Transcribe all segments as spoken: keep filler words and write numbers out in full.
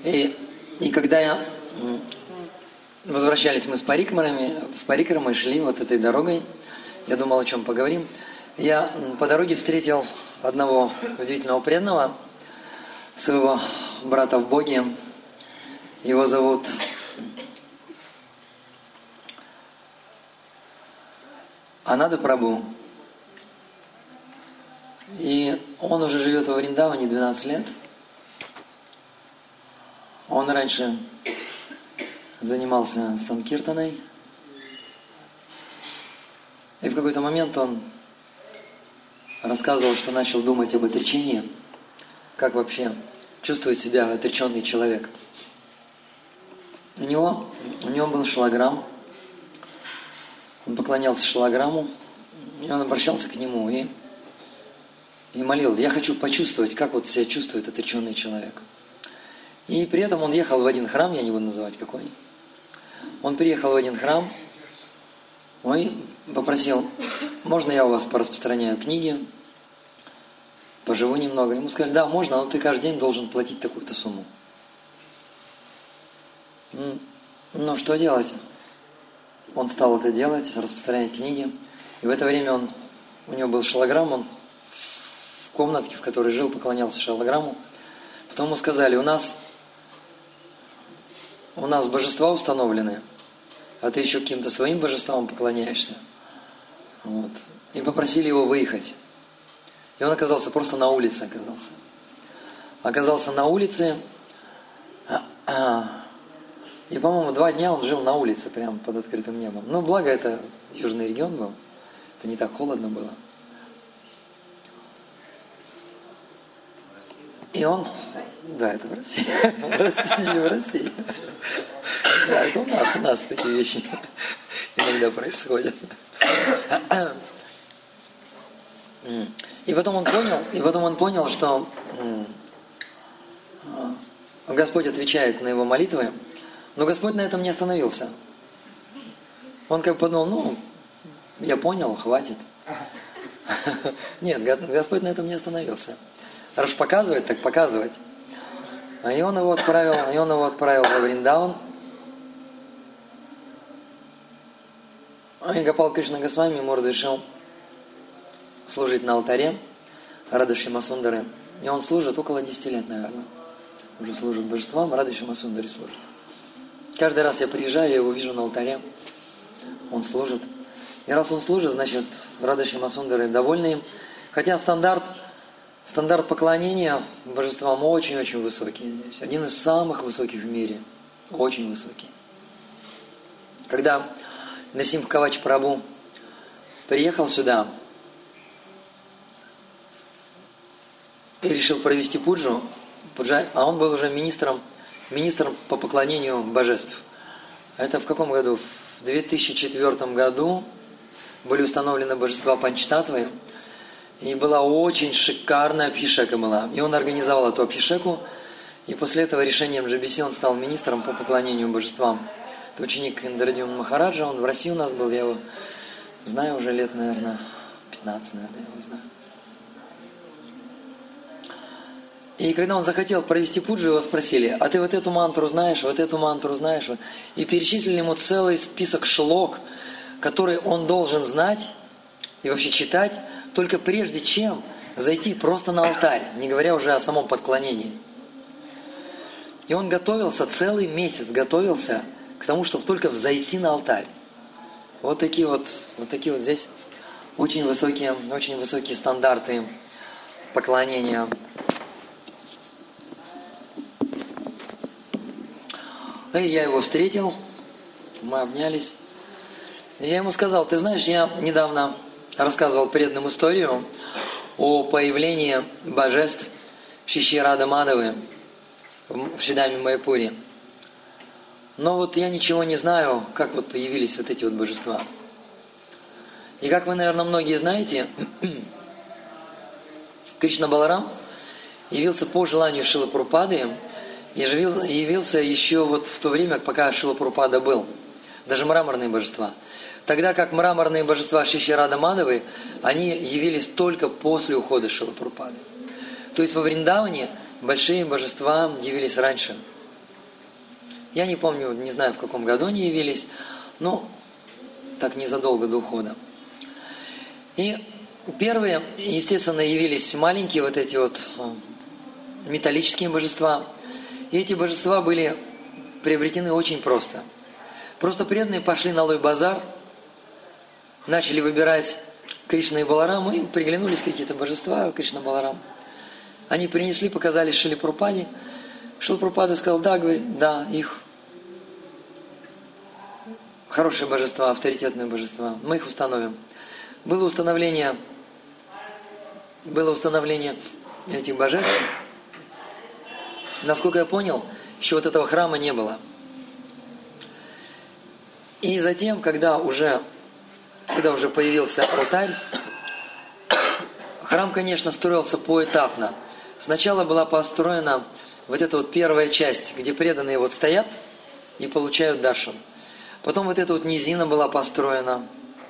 И, и когда я возвращались мы с парикмарами, с парикмаром мы шли вот этой дорогой, я думал, о чем поговорим. Я по дороге встретил одного удивительного преданного, своего брата в Боге. Его зовут Ананда Прабху. И он уже живет во Вриндаване двенадцать лет. Он раньше занимался санкиртаной. И в какой-то момент он рассказывал, что начал думать об отречении, как вообще чувствует себя отреченный человек. У него, у него был шалаграм, он поклонялся шалаграмму, и он обращался к нему и, и молил: я хочу почувствовать, как вот себя чувствует отреченный человек. И при этом он ехал в один храм, я не буду называть какой. Он приехал в один храм, и попросил: можно я у вас пораспространяю книги, поживу немного? Ему сказали: да, можно, но ты каждый день должен платить такую-то сумму. Ну, что делать? Он стал это делать, распространять книги. И в это время он, у него был шалаграм, он в комнатке, в которой жил, поклонялся шалаграмму. Потом ему сказали: у нас, у нас божества установлены, а ты еще каким-то своим божествам поклоняешься. Вот. И попросили его выехать. И он оказался просто на улице. Оказался, оказался на улице. И, по-моему, два дня он жил на улице, прямо под открытым небом. Ну, благо, это южный регион был. Это не так холодно было. И он... Да, это в России. В России, в России. Да, это у нас, у нас такие вещи иногда происходят. И потом он понял, и потом он понял, что Господь отвечает на его молитвы, но Господь на этом не остановился. Он как подумал: ну, я понял, хватит. Нет, Господь на этом не остановился. Раз показывать, так показывать. И он его отправил, и он его отправил во Вриндаван. И Гопал Кришна Госвами ему разрешил служить на алтаре Рады Шьяма Сундары. И он служит около десяти лет, наверное. Уже служит божествам, Рады Шьяма Сундары служит. Каждый раз я приезжаю, я его вижу на алтаре. Он служит. И раз он служит, значит, Рада Шьяма Сундары довольны им. Хотя стандарт, стандарт поклонения божествам очень-очень высокий. Один из самых высоких в мире. Очень высокий. Когда Насимха Кавач Прабху приехал сюда и решил провести пуджу, а он был уже министром, министром по поклонению божеств. Это в каком году? В две тысячи четвёртом году были установлены божества Панчтатвы, и была очень шикарная абхишека была. И он организовал эту абхишеку, и после этого решением джи би си он стал министром по поклонению божествам. Это ученик Индрадьюмна Махараджа, он в России у нас был, я его знаю уже лет, наверное, пятнадцать, наверное, я его знаю. И когда он захотел провести пуджу, его спросили: а ты вот эту мантру знаешь, вот эту мантру знаешь? И перечислили ему целый список шлок, которые он должен знать и вообще читать, только прежде чем зайти просто на алтарь, не говоря уже о самом подклонении. И он готовился, целый месяц готовился к тому, чтобы только взойти на алтарь. Вот такие вот, вот такие вот здесь очень высокие, очень высокие стандарты поклонения. И я его встретил, мы обнялись. И я ему сказал: ты знаешь, я недавно рассказывал преданным историю о появлении божеств Шиши Рады Мадавы в Шридаме Майяпуре. Но вот я ничего не знаю, как вот появились вот эти вот божества. И как вы, наверное, многие знаете, Кришна Баларам явился по желанию Шрилы Прабхупады, и явился еще вот в то время, пока Шрила Прабхупада был. Даже мраморные божества. Тогда как мраморные божества Шиши Рады Мадавы, они явились только после ухода Шрилы Прабхупады. То есть во Вриндаване большие божества явились раньше. Я не помню, не знаю, в каком году они явились, но так незадолго до ухода. И первые, естественно, явились маленькие вот эти вот металлические божества. И эти божества были приобретены очень просто. Просто преданные пошли на Лой-базар, начали выбирать Кришна и Балараму, им приглянулись какие-то божества, Кришна, Баларам. Они принесли, показали Шриле Прабхупаде. Шрила Прабхупада сказал, да, говорит, да, их хорошие божества, авторитетные божества, мы их установим. Было установление, было установление этих божеств. Насколько я понял, еще вот этого храма не было. И затем, когда уже, когда уже появился алтарь, храм, конечно, строился поэтапно. Сначала была построена вот эта вот первая часть, где преданные вот стоят и получают даршан. Потом вот эта вот низина была построена.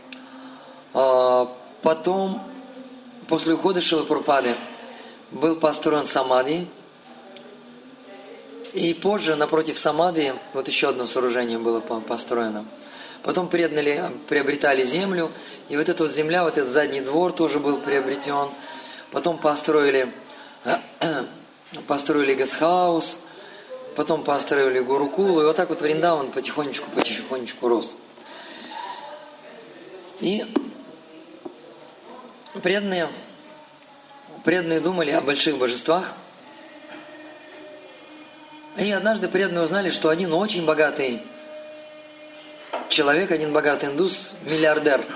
Потом, после ухода Шрилы Прабхупады, был построен самадхи. И позже, напротив самадхи, вот еще одно сооружение было построено. Потом преданные приобретали землю. И вот эта вот земля, вот этот задний двор тоже был приобретен. Потом построили, построили гестхаус. Потом построили Гурукулу. И вот так вот Вриндаван потихонечку, потихонечку рос. И преданные, преданные думали о больших божествах. И однажды преданные узнали, что один очень богатый человек, один богатый индус, миллиардер,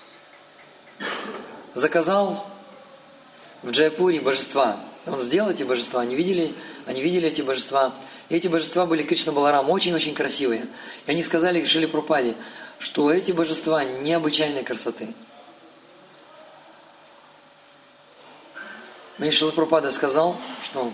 заказал в Джайпуре божества. Он сделал эти божества, они видели, они видели эти божества. И эти божества были Кришна, Баларам, очень-очень красивые. И они сказали Шриле Прабхупаде, что эти божества необычайной красоты. И Шрила Прабхупада сказал, что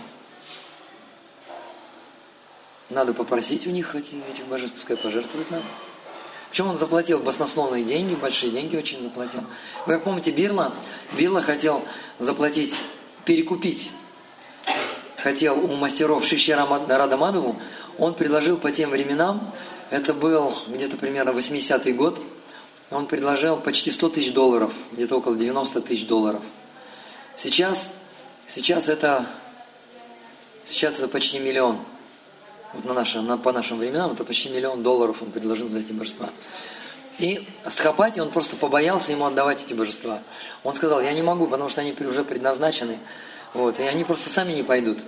надо попросить у них эти, этих божеств, пускай пожертвуют нам. Причем он заплатил баснословные деньги, большие деньги очень заплатил. Вы как помните, Бирла, Бирла хотел заплатить, перекупить. Хотел у мастеров Шиши Радамадову, он предложил по тем временам, это был где-то примерно восьмидесятый год, он предложил почти сто тысяч долларов, где-то около девяносто тысяч долларов. Сейчас, сейчас, это, сейчас это почти миллион. Вот на наши, на, по нашим временам это почти миллион долларов он предложил за эти божества. И Стхапати, он просто побоялся ему отдавать эти божества. Он сказал, я не могу, потому что они уже предназначены. Вот, и они просто сами не пойдут.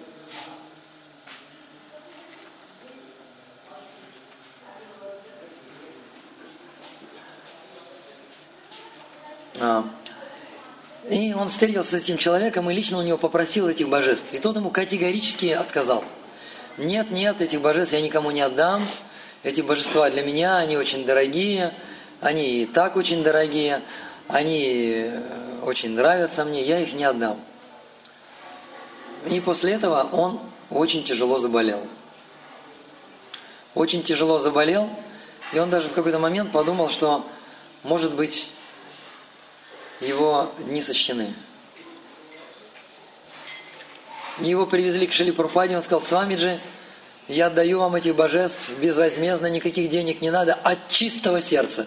А. И он встретился с этим человеком и лично у него попросил этих божеств. И тот ему категорически отказал. Нет, нет, этих божеств я никому не отдам. Эти божества для меня, они очень дорогие. Они и так очень дорогие. Они очень нравятся мне, я их не отдам. И после этого он очень тяжело заболел. Очень тяжело заболел. И он даже в какой-то момент подумал, что, может быть, его дни сочтены. Его привезли к Шриле Прабхупаде, он сказал, Свамиджи, я отдаю вам этих божеств безвозмездно, никаких денег не надо, от чистого сердца.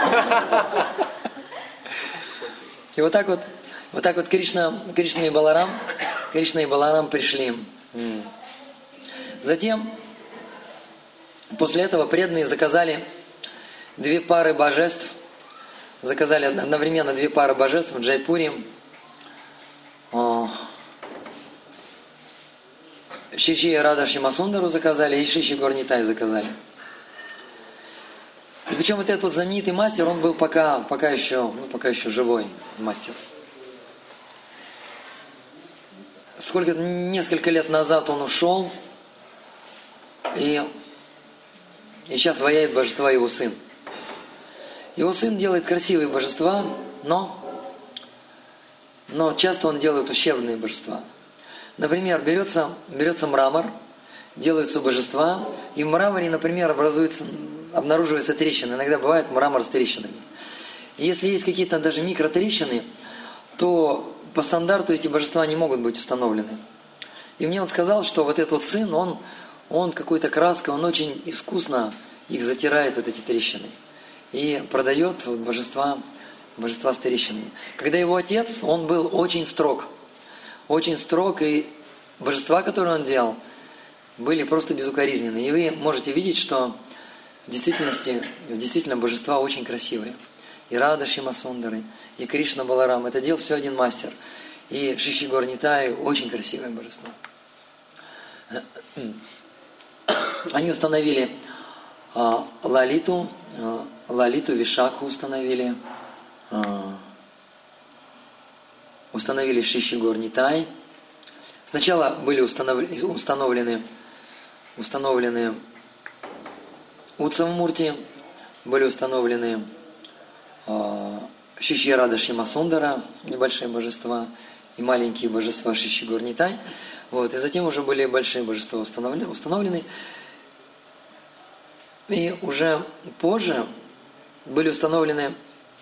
И вот так вот, вот так вот Кришна, Кришна и Баларам, Кришна и Баларам пришли. Затем, после этого преданные заказали две пары божеств, заказали одновременно две пары божеств в Джайпуре. Шиши Рада Шимасундару заказали и Шиши Горнитай заказали. И причем вот этот вот знаменитый мастер, он был пока, пока, еще, ну, пока еще живой мастер. Сколько, несколько лет назад он ушел, и, и сейчас ваяет божества его сын. Его сын делает красивые божества, но, но часто он делает ущербные божества. Например, берется, берется мрамор, делаются божества, и в мраморе, например, образуется, обнаруживаются трещины. Иногда бывает мрамор с трещинами. И если есть какие-то даже микротрещины, то по стандарту эти божества не могут быть установлены. И мне он сказал, что вот этот вот сын, он, он какой-то краской, он очень искусно их затирает, вот эти трещины. И продает вот божества, божества с трещинами. Когда его отец, он был очень строг. Очень строг, и божества, которые он делал, были просто безукоризненные. И вы можете видеть, что в действительности, действительно божества очень красивые. И Рада Шьяма Сундару, и Кришна Баларам. Это делал все один мастер. И Шиши Гаур Нитай очень красивое божество. Они установили а, Лалиту, а, Лалиту Вишаку установили, а, установили Шиши Гаур Нитай. Сначала были установлены, установлены, установлены Утсава Мурти, были установлены а, Шиши Рада Шьяма Сундара, небольшие божества, и маленькие божества Шиши Гаур Нитай. Вот, и затем уже были большие божества установлены, установлены. И уже позже были установлены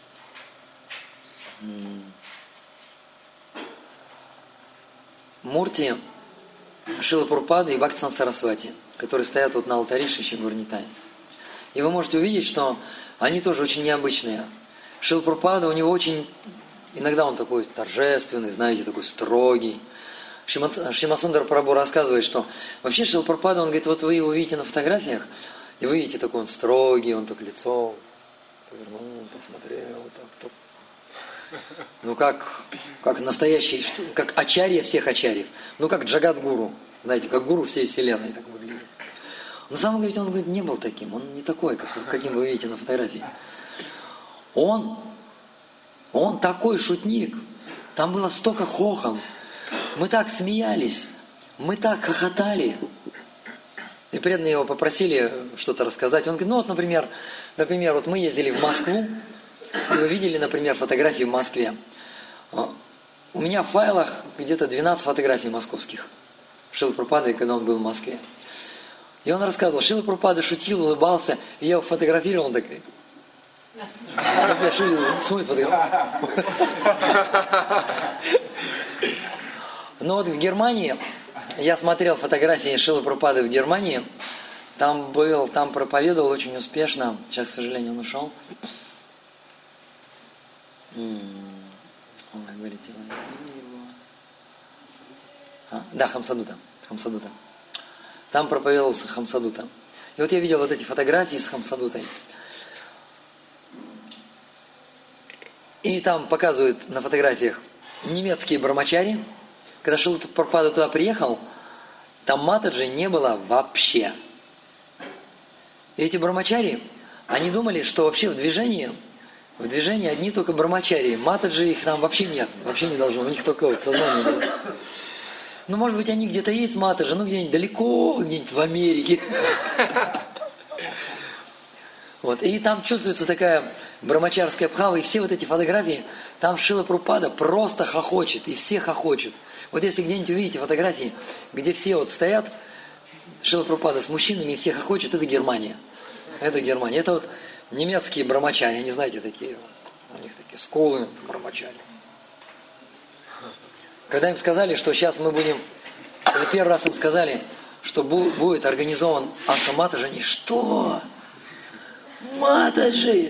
Мурти Шрилы Прабхупады и Бхактисиданта Сарасвати, которые стоят вот на алтаре Шиши Гаур Нитай. И вы можете увидеть, что они тоже очень необычные. Шрила Прабхупада, у него очень... Иногда он такой торжественный, знаете, такой строгий. Шьяма Сундар Прабху рассказывает, что вообще Шрила Прабхупада, он говорит, вот вы его видите на фотографиях, и вы видите, такой он строгий, он так лицо повернул, посмотрел, так, так. Ну как, как настоящий, как ачарья всех ачарьев. Ну как Джагадгуру, знаете, как гуру всей вселенной так выглядит. На самом деле он говорит, не был таким, он не такой, как, каким вы видите на фотографии. Он, он такой шутник, там было столько хохом, мы так смеялись, мы так хохотали. И преданные его попросили что-то рассказать. Он говорит, ну вот, например, например, вот мы ездили в Москву, и вы видели, например, фотографии в Москве. У меня в файлах где-то двенадцать фотографий московских. Шрилы Прабхупады, когда он был в Москве. И он рассказывал, Шрила Прабхупада шутил, улыбался, и я его фотографировал, он такой... Я шутил, смотрит фотографию. Но вот в Германии... Я смотрел фотографии Шрилы Прабхупады в Германии. Там был, там проповедовал очень успешно. Сейчас, к сожалению, он ушел. Ой, вылетело имя его. А, да, Хамсадута. Хамсадута. Там проповедовался Хамсадута. И вот я видел вот эти фотографии с Хамсадутой. И там показывают на фотографиях немецкие брамачари. Когда Шрила Прабхупада туда приехал, там матаджи не было вообще. И эти брамачари, они думали, что вообще в движении, в движении одни только брамачари. Матаджи их там вообще нет, вообще не должно, у них только вот сознание было. Ну, может быть, они где-то есть матаджи, ну, где-нибудь далеко, где-нибудь в Америке. Вот. И там чувствуется такая брамачарская бхава, и все вот эти фотографии, там Шрила Прабхупада просто хохочет, и все хохочут. Вот если где-нибудь увидите фотографии, где все вот стоят, Шрила Прабхупада с мужчинами, и все хохочут, это Германия. Это Германия. Это вот немецкие брамачари, они, знаете, такие, у них такие скулы брамачари. Когда им сказали, что сейчас мы будем, когда первый раз им сказали, что будет организован Ашраматаджи, они, что? Матаджи!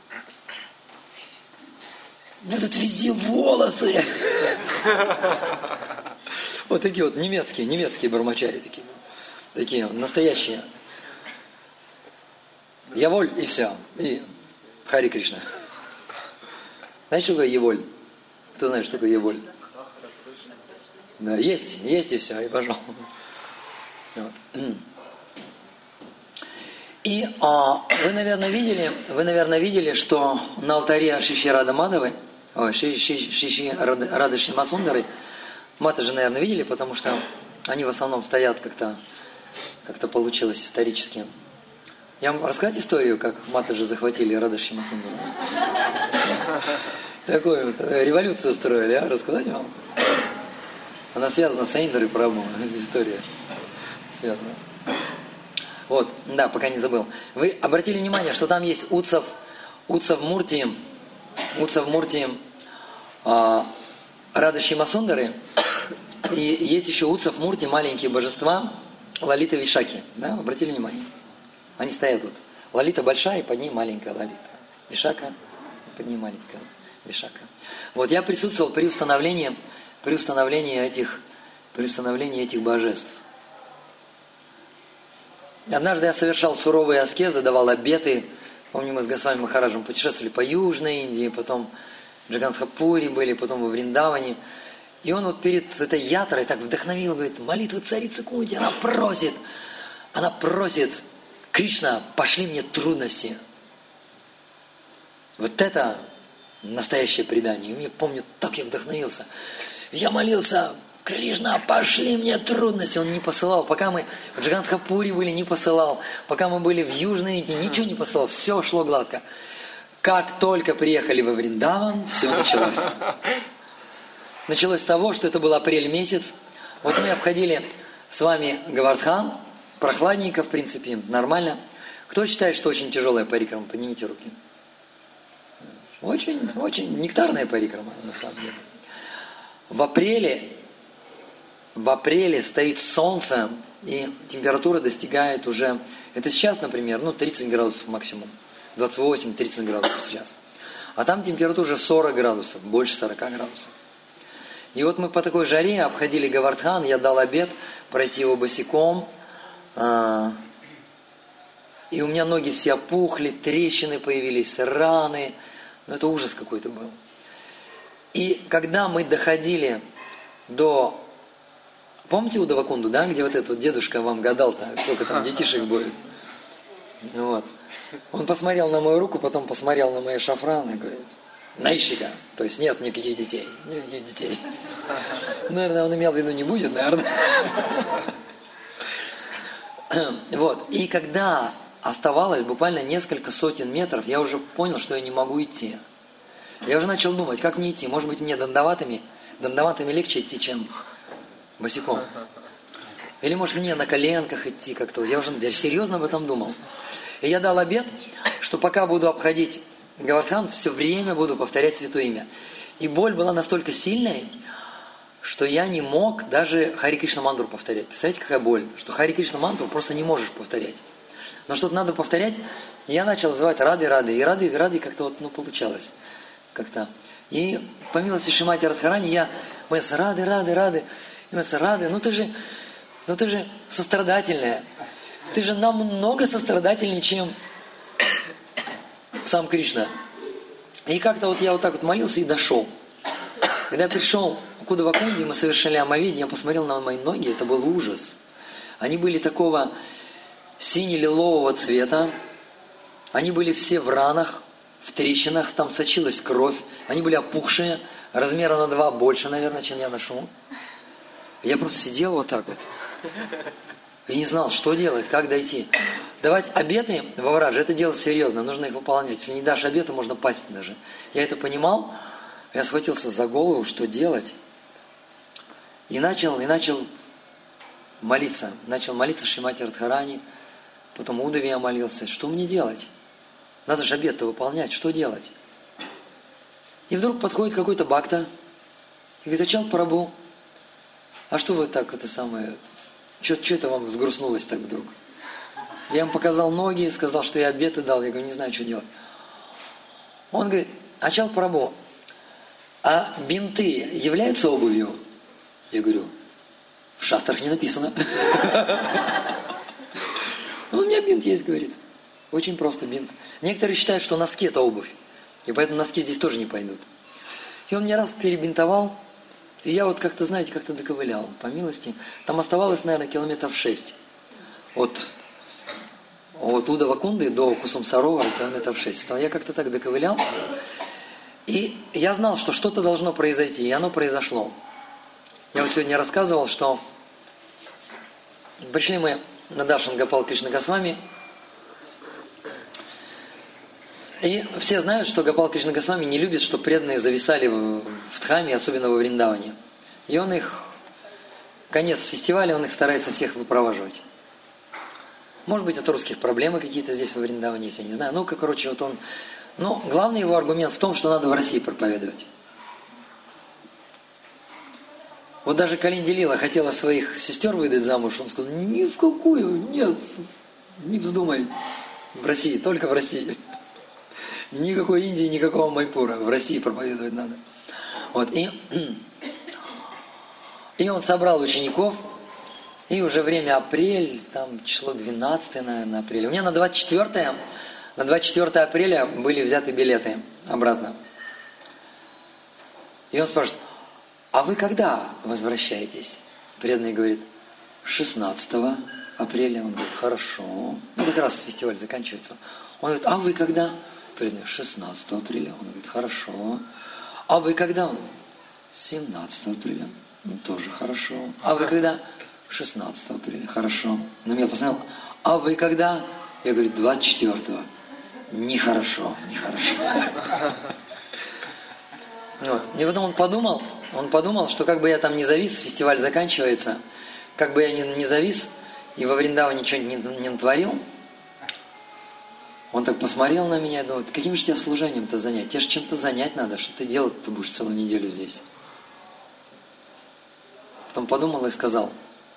Будут везде волосы! Вот такие вот немецкие, немецкие бармачари такие. Такие настоящие. Яволь и все. И Хари Кришна. Знаете, что такое Яволь? Кто знает, что такое Яволь? Да, есть, есть и все, и пошел. Вот. И а, вы, наверное, видели, вы, наверное, видели, что на алтаре Шиши Рады Мадавы, ой, Шиши, Шиши Рады, Рады Шьяма Сундары, матаджи, наверное, видели, потому что они в основном стоят как-то, как-то получилось исторически. Я вам рассказать историю, как матаджи захватили Рады Шьяма Сундару? Такую вот революцию устроили, а? Рассказать вам? Она связана с Индорой Прабху, история связана. Вот, да, пока не забыл. Вы обратили внимание, что там есть Утсав, Утсав Мурти, Утсав Мурти э, Рады Шьяма Сундары, и есть еще Утсав Мурти, маленькие божества, Лалита Вишаки. Да, обратили внимание? Они стоят тут. Лалита большая, и под ней маленькая Лалита. Вишака, под ней маленькая Вишака. Вот я присутствовал при установлении, при установлении этих, при установлении этих божеств. Однажды я совершал суровые аскезы, давал обеты. Помню, мы с Госвами Махараджем путешествовали по Южной Индии, потом в Джагандхапуре были, потом во Вриндаване. И он вот перед этой ятрой так вдохновил, говорит, молитва царицы Кунти, она просит, она просит, Кришна, пошли мне трудности. Вот это настоящее предание. И мне, помню, так я вдохновился. Я молился, Кришна, пошли мне трудности. Он не посылал. Пока мы в Джагандхапуре были, не посылал. Пока мы были в Южной Индии, ничего не посылал. Все шло гладко. Как только приехали во Вриндаван, все началось. Началось с того, что это был апрель месяц. Вот мы обходили с вами Говардхан. Прохладненько, в принципе, нормально. Кто считает, что очень тяжелая парикрама? Поднимите руки. Очень, очень нектарная парикрама, на самом деле. В апреле, в апреле стоит солнце, и температура достигает уже, это сейчас, например, ну, тридцать градусов максимум. двадцать восемь - тридцать градусов сейчас. А там температура уже сорок градусов, больше сорока градусов. И вот мы по такой жаре обходили Говардхан, я дал обет пройти его босиком. И у меня ноги все опухли, трещины появились, раны. Ну, это ужас какой-то был. И когда мы доходили до... Помните Удавакунду, да? Где вот этот вот дедушка вам гадал-то, сколько там детишек будет? Вот. Он посмотрел на мою руку, потом посмотрел на мои шафраны и говорит, наищика, то есть нет никаких детей. Никаких детей. Наверное, он имел в виду, не будет, наверное. Вот. И когда оставалось буквально несколько сотен метров, я уже понял, что я не могу идти. Я уже начал думать, как мне идти. Может быть, мне дандаватами, дандаватами легче идти, чем босиком. Или, может, мне на коленках идти как-то. Я уже я серьезно об этом думал. И я дал обет, что пока буду обходить Говардхан, все время буду повторять святое имя. И боль была настолько сильной, что я не мог даже Хари Кришна мантру повторять. Представляете, какая боль? Что Хари Кришна мантру просто не можешь повторять. Но что-то надо повторять. И я начал называть Рады, Рады. И Рады, и Рады как-то вот, ну, получалось. Как-то. И по милости Шримати Радхарани я молился, Рады, Рады, Рады. И молился, Рады, ну ты же, ну ты же сострадательная. Ты же намного сострадательнее, чем сам Кришна. И как-то вот я вот так вот молился и дошел. Когда я пришел к Удавакунде, мы совершили омовение, я посмотрел на мои ноги, это был ужас. Они были такого сине-лилового цвета, они были все в ранах, в трещинах, там сочилась кровь, они были опухшие, размера на два больше, наверное, чем я ношу. Я просто сидел вот так вот и не знал, что делать, как дойти. Давать обеты во враже, это дело серьезно, нужно их выполнять. Если не дашь обеты, можно пасть даже. Я это понимал, я схватился за голову, что делать. И начал, и начал молиться. Начал молиться Шримати Радхарани, потом Удаве я молился. Что мне делать? Надо же обет-то выполнять, что делать? И вдруг подходит какой-то бхакта и говорит, Ачал Прабху, а что вы так это самое... Что это вам взгрустнулось так вдруг? Я ему показал ноги, сказал, что я обеты дал. Я говорю, не знаю, что делать. Он говорит, Ачал Прабху, а бинты являются обувью? Я говорю, в шастрах не написано. У меня бинт есть, говорит. Очень просто бинт. Некоторые считают, что носки это обувь. И поэтому носки здесь тоже не пойдут. И он мне раз перебинтовал. И я вот как-то, знаете, как-то доковылял, по милости. Там оставалось, наверное, километров шесть. От, от Удавакунды до Кусумсарова километров шесть. Я как-то так доковылял. И я знал, что что-то должно произойти. И оно произошло. Я вот сегодня рассказывал, что пришли мы на Даршан Гопал Кришна Госвами. И все знают, что Гопал Кришна Госвами не любит, чтобы преданные зависали в, в Дхаме, особенно во Вриндаване. И он их, конец фестиваля, он их старается всех выпроваживать. Может быть, от русских проблемы какие-то здесь во Вриндаване есть, я не знаю. Ну, короче, вот он... Но главный его аргумент в том, что надо в России проповедовать. Вот даже Калин Делила хотела своих сестер выдать замуж, он сказал, ни в какую, нет, не вздумай. В России, только в России. Никакой Индии, никакого Майпура. В России проповедовать надо. Вот, и, и он собрал учеников, и уже время апрель, там число двенадцатое, наверное, апреля. У меня на двадцать четвёртое, на двадцать четвёртое апреля были взяты билеты обратно. И он спрашивает, а вы когда возвращаетесь? Преданный говорит, шестнадцатого апреля. Он говорит, хорошо. Ну, как раз фестиваль заканчивается. Он говорит, а вы когда? Преданный, шестнадцатого апреля. Он говорит, хорошо. А вы когда? семнадцатого апреля. Ну, тоже хорошо. А вы когда? шестнадцатого апреля. Хорошо. На меня посмотрел. А вы когда? Я говорю, двадцать четвёртого. Нехорошо, нехорошо. Вот. И потом он подумал, он подумал, что как бы я там не завис, фестиваль заканчивается, как бы я ни, не завис и во Вриндаване ничего не, не натворил, он так посмотрел на меня и думает, каким же тебя служением-то занять? Тебе же чем-то занять надо, что ты делать-то будешь целую неделю здесь. Потом подумал и сказал,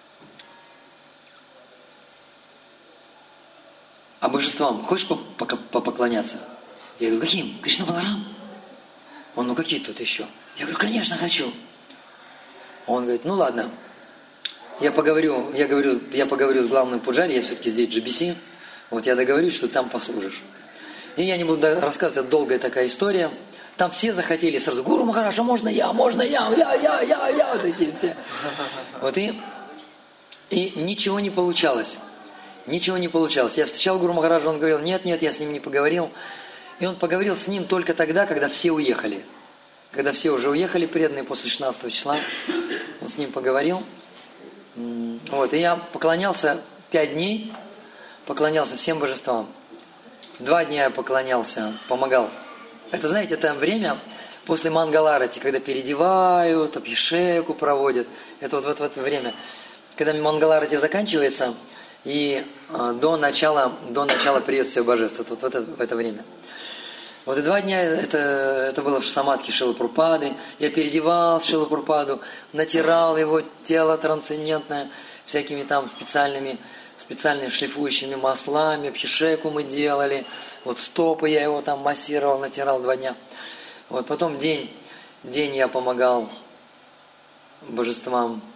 а божествам хочешь попоклоняться? Я говорю, каким? Кришна Баларам? Он, ну какие тут еще? Я говорю, конечно хочу. Он говорит, ну ладно, я поговорю, я говорю, я поговорю с главным пуджари, я все-таки здесь джи би си, вот я договорюсь, что ты там послужишь. И я не буду рассказывать, это долгая такая история. Там все захотели сразу, Гуру Махарадж, можно я, можно я, я, я, я, я, такие все. Вот и, и ничего не получалось. Ничего не получалось. Я встречал Гуру Махараджа, он говорил, нет, нет, я с ним не поговорил. И он поговорил с ним только тогда, когда все уехали. Когда все уже уехали, преданные, после шестнадцатого числа. Он с ним поговорил. Вот, и я поклонялся пять дней, поклонялся всем божествам. Два дня я поклонялся, помогал. Это, знаете, это время после Мангаларати, когда переодевают, абхишеку проводят. Это вот в это, в это время. Когда Мангаларати заканчивается, и э, до начала, до начала приветствия божеств. Это вот в это, в это время. Вот и два дня это, это было в самадхи Шрилы Прабхупады. Я переодевал Шрилу Прабхупаду, натирал его тело трансцендентное всякими там специальными, специальными шлифующими маслами, абхишеку мы делали. Вот стопы я его там массировал, натирал два дня. Вот потом день, день я помогал божествам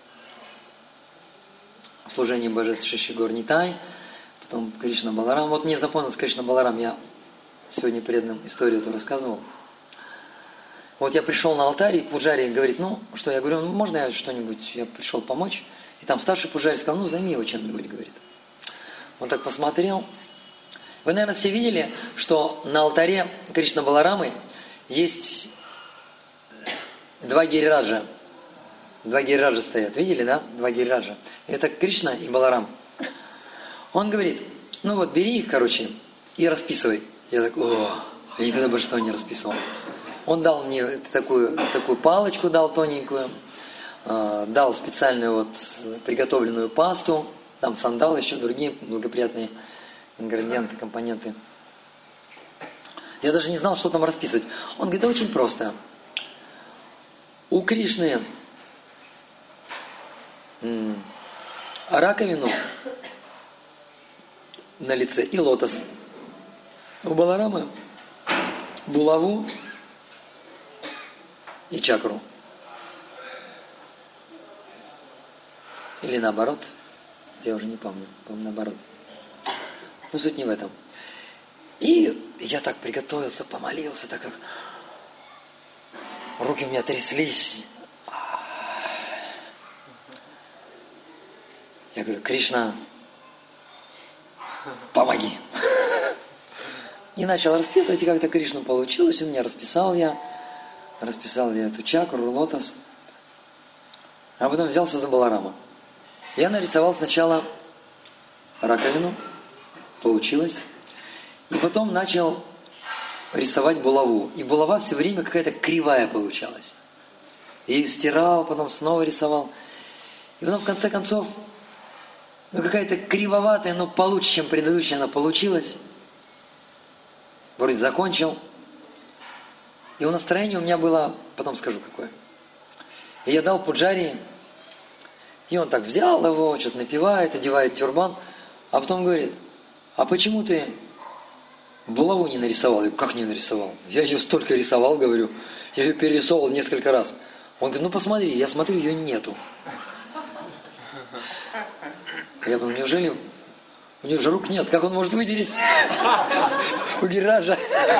в служении божеств Шиши Гаур Нитай, потом Кришна Баларам. Вот мне запомнилось Кришна Баларам, я сегодня преданным историю эту рассказывал. Вот я пришел на алтарь, и пуджари говорит, ну, что, я говорю, ну, можно я что-нибудь, я пришел помочь. И там старший пуджари сказал, ну, займи его чем-нибудь, говорит. Он так посмотрел. Вы, наверное, все видели, что на алтаре Кришна Баларамы есть два гирираджа. Два гирираджа стоят. Видели, да? Два гирираджа. Это Кришна и Баларам. Он говорит, ну вот, бери их, короче, и расписывай. Я так, о, я никогда божества не расписывал. Он дал мне такую, такую палочку, дал тоненькую, э, дал специальную вот приготовленную пасту, там сандал, еще другие благоприятные ингредиенты, компоненты. Я даже не знал, что там расписывать. Он говорит, да очень просто. У Кришны м- раковину на лице и лотос. У Баларамы булаву и чакру. Или наоборот. Я уже не помню. По-моему, наоборот. Но суть не в этом. И я так приготовился, помолился, так как руки у меня тряслись. Я говорю, Кришна, помоги. И начал расписывать, и как-то Кришна получилось, у меня расписал я, расписал я эту чакру, лотос, а потом взялся за Баларама. Я нарисовал сначала раковину, получилось, и потом начал рисовать булаву. И булава все время какая-то кривая получалась. Я ее стирал, потом снова рисовал. И потом в конце концов, ну какая-то кривоватая, но получше, чем предыдущая она получилась. Вроде закончил. И у настроения у меня было, потом скажу какое. И я дал Пуджари, и он так взял его, что-то напевает, одевает тюрбан, а потом говорит, а почему ты булаву не нарисовал? Я говорю, как не нарисовал? Я ее столько рисовал, говорю, я ее перерисовал несколько раз. Он говорит, ну посмотри, я смотрю, ее нету. Я подумал, неужели у него же рук нет, как он может выделить у Гирираджа?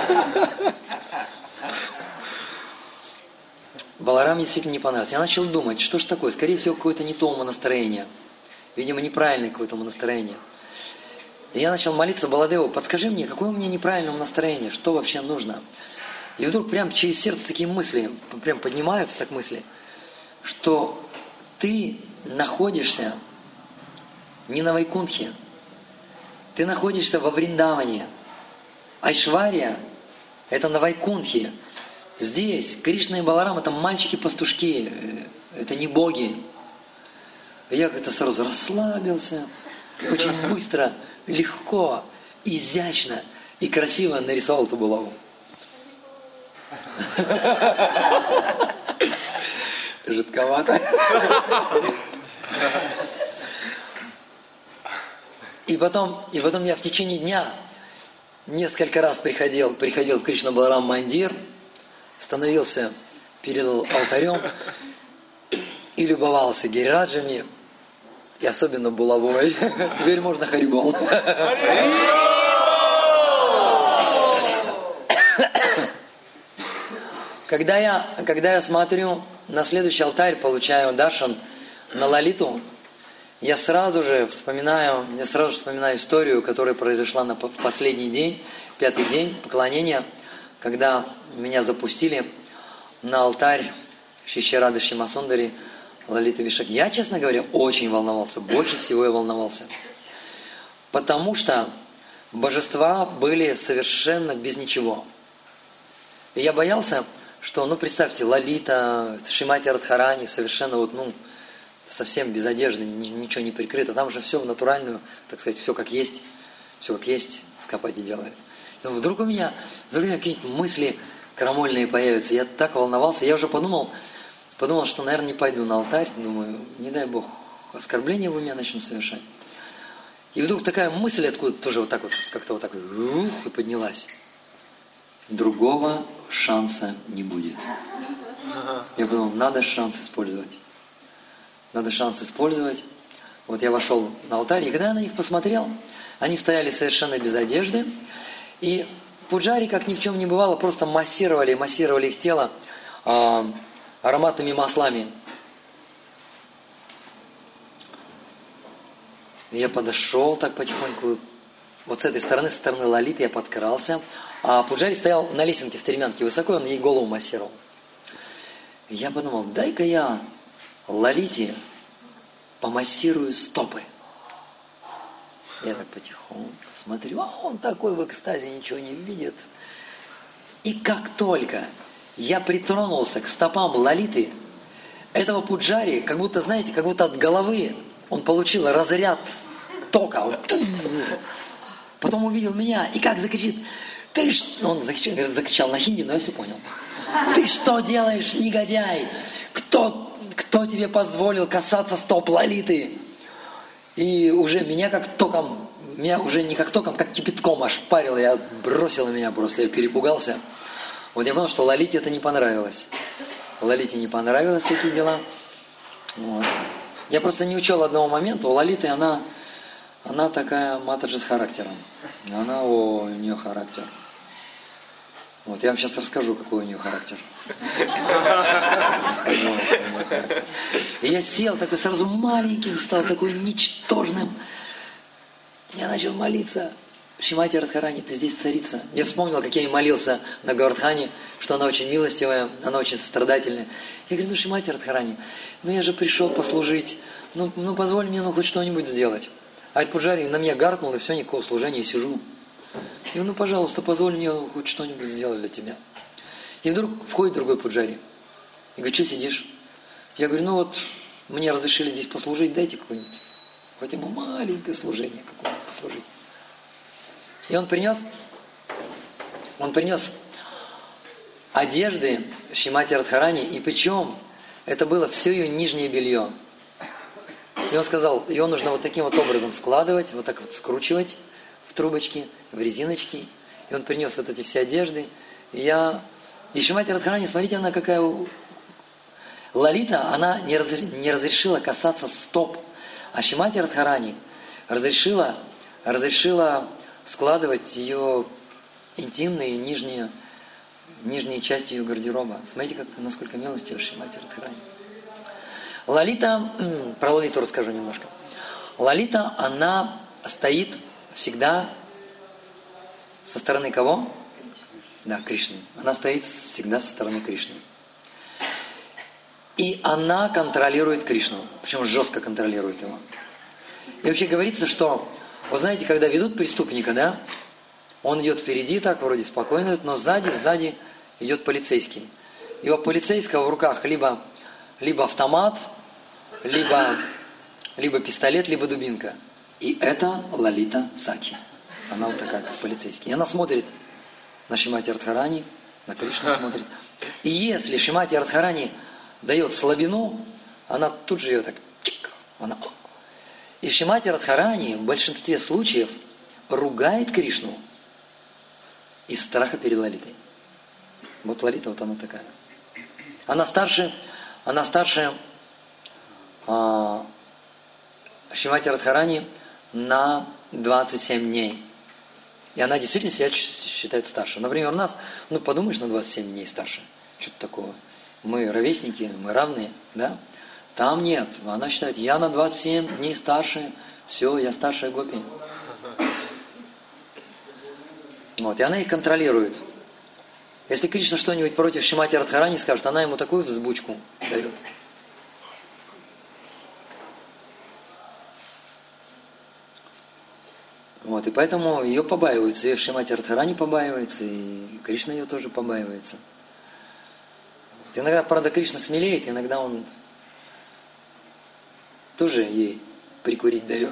Баларам действительно не понравился. Я начал думать, что ж такое, скорее всего, какое-то не то умонастроение. Видимо, неправильное какое-то умонастроение. И я начал молиться Баладеву, подскажи мне, какое у меня неправильное умонастроение, что вообще нужно? И вдруг прям через сердце такие мысли, прям поднимаются так мысли, что ты находишься не на Вайкунтхе, ты находишься во Вриндаване. Айшвария – это на Вайкунтхе. Здесь Кришна и Баларам – это мальчики-пастушки, это не боги. И я как-то сразу расслабился, очень быстро, легко, изящно и красиво нарисовал эту булаву. Жидковато. И потом, и потом я в течение дня несколько раз приходил, приходил в Кришна Баларам Мандир, становился перед алтарем и любовался Гирираджами, и особенно булавой. Теперь можно харибол. Когда я, когда я смотрю на следующий алтарь, получаю даршан на Лалиту, я сразу же вспоминаю, я сразу же вспоминаю историю, которая произошла на, в последний день, пятый день поклонения, когда меня запустили на алтарь Шри Рады Шьямасундари Лалиты Вишак. Я, честно говоря, очень волновался, больше всего я волновался. Потому что божества были совершенно без ничего. И я боялся, что, ну, представьте, Лалита, Шримати Радхарани совершенно вот, ну, совсем без одежды, ничего не прикрыто. Там же все в натуральную, так сказать, все как есть, все как есть, Скапати делает. И вдруг у меня, вдруг у меня какие-то мысли крамольные появятся. Я так волновался, я уже подумал, подумал, что, наверное, не пойду на алтарь. Думаю, не дай Бог, оскорбления в уме начну совершать. И вдруг такая мысль откуда-то тоже вот так вот, как-то вот так вот, ух, и поднялась. Другого шанса не будет. Я подумал, надо шанс использовать. Надо шанс использовать. Вот я вошел на алтарь, и когда я на них посмотрел, они стояли совершенно без одежды, и пуджари, как ни в чем не бывало, просто массировали, массировали их тело э, ароматными маслами. И я подошел так потихоньку, вот с этой стороны, со стороны Лалиты я подкрался, а пуджари стоял на лесенке стремянки высоко, он ей голову массировал. И я подумал, дай-ка я Лалите помассирую стопы. Я так потихоньку смотрю, а он такой в экстазе, ничего не видит. И как только я притронулся к стопам Лалиты, этого пуджари, как будто, знаете, как будто от головы он получил разряд тока. Он... Потом увидел меня и как закричит, ты что? Он закричал, закричал на хинди, но я все понял. Ты что делаешь, негодяй? Кто, кто тебе позволил касаться стоп Лалиты? И уже меня как током, меня уже не как током, как кипятком ошпарило, я бросила меня просто, я перепугался. Вот я понял, что Лалите это не понравилось. Лалите не понравилось такие дела. Вот. Я просто не учел одного момента, у Лалиты она, она такая матаджи с характером. Она, о, у нее характер. Вот я вам сейчас расскажу, какой у нее характер. Расскажу, какой у нее характер. И я сел такой сразу маленьким, стал такой ничтожным. Я начал молиться. Шримати Радхарани, ты здесь царица. Я вспомнил, как я ей молился на Говардхане, что она очень милостивая, она очень сострадательная. Я говорю, ну Шримати Радхарани, ну я же пришел послужить, ну, ну позволь мне ну хоть что-нибудь сделать. А пуджари на меня гаркнул, и все, никакого служения, сижу. Я говорю, ну пожалуйста, позволь мне хоть что-нибудь сделать для тебя. И вдруг входит другой пуджари. И говорит, что сидишь? Я говорю, ну вот, мне разрешили здесь послужить, дайте какое-нибудь, хотя бы маленькое служение какое-нибудь послужить. И он принес, он принес одежды Шримати Радхарани, и причем это было все ее нижнее белье. И он сказал, ее нужно вот таким вот образом складывать, вот так вот скручивать в трубочки, в резиночки. И он принес вот эти все одежды. И я... И Шримати Радхарани, смотрите, она какая... Лалита, она не, разреш... не разрешила касаться стоп. А Шримати Радхарани разрешила, разрешила складывать ее интимные нижние, нижние части ее гардероба. Смотрите, как, насколько милостива Шримати Радхарани. Лалита, про Лалиту расскажу немножко. Лалита, она стоит всегда со стороны кого? Да, Кришны. Она стоит всегда со стороны Кришны. И она контролирует Кришну. Причем жестко контролирует его. И вообще говорится, что, вы знаете, когда ведут преступника, да, он идет впереди так, вроде спокойно, но сзади, сзади идет полицейский. И у полицейского в руках либо, либо автомат, либо, либо пистолет, либо дубинка. И это Лалита Саки. Она вот такая, как полицейский. И она смотрит на Шримати Радхарани, на Кришну смотрит. И если Шримати Радхарани дает слабину, она тут же ее так чик, она... И Шримати Радхарани в большинстве случаев ругает Кришну из страха перед Лалитой. Вот Лалита, вот она такая. Она старше, она старше а, Шримати Радхарани на двадцать семь дней. И она действительно себя считает старше. Например, у нас, ну подумаешь, на двадцать семь дней старше. Что-то такого. Мы ровесники, мы равные, да? Там нет. Она считает, я на двадцать семь дней старше, все, я старшая гопи. Вот, и она их контролирует. Если Кришна что-нибудь против Шримати Радхарани скажет, она ему такую взбучку дает. Вот, и поэтому ее побаиваются. Ее Шримати Радхарани побаивается, и Кришна ее тоже побаивается. Вот. Иногда, правда, Кришна смелеет, иногда он тоже ей прикурить дает.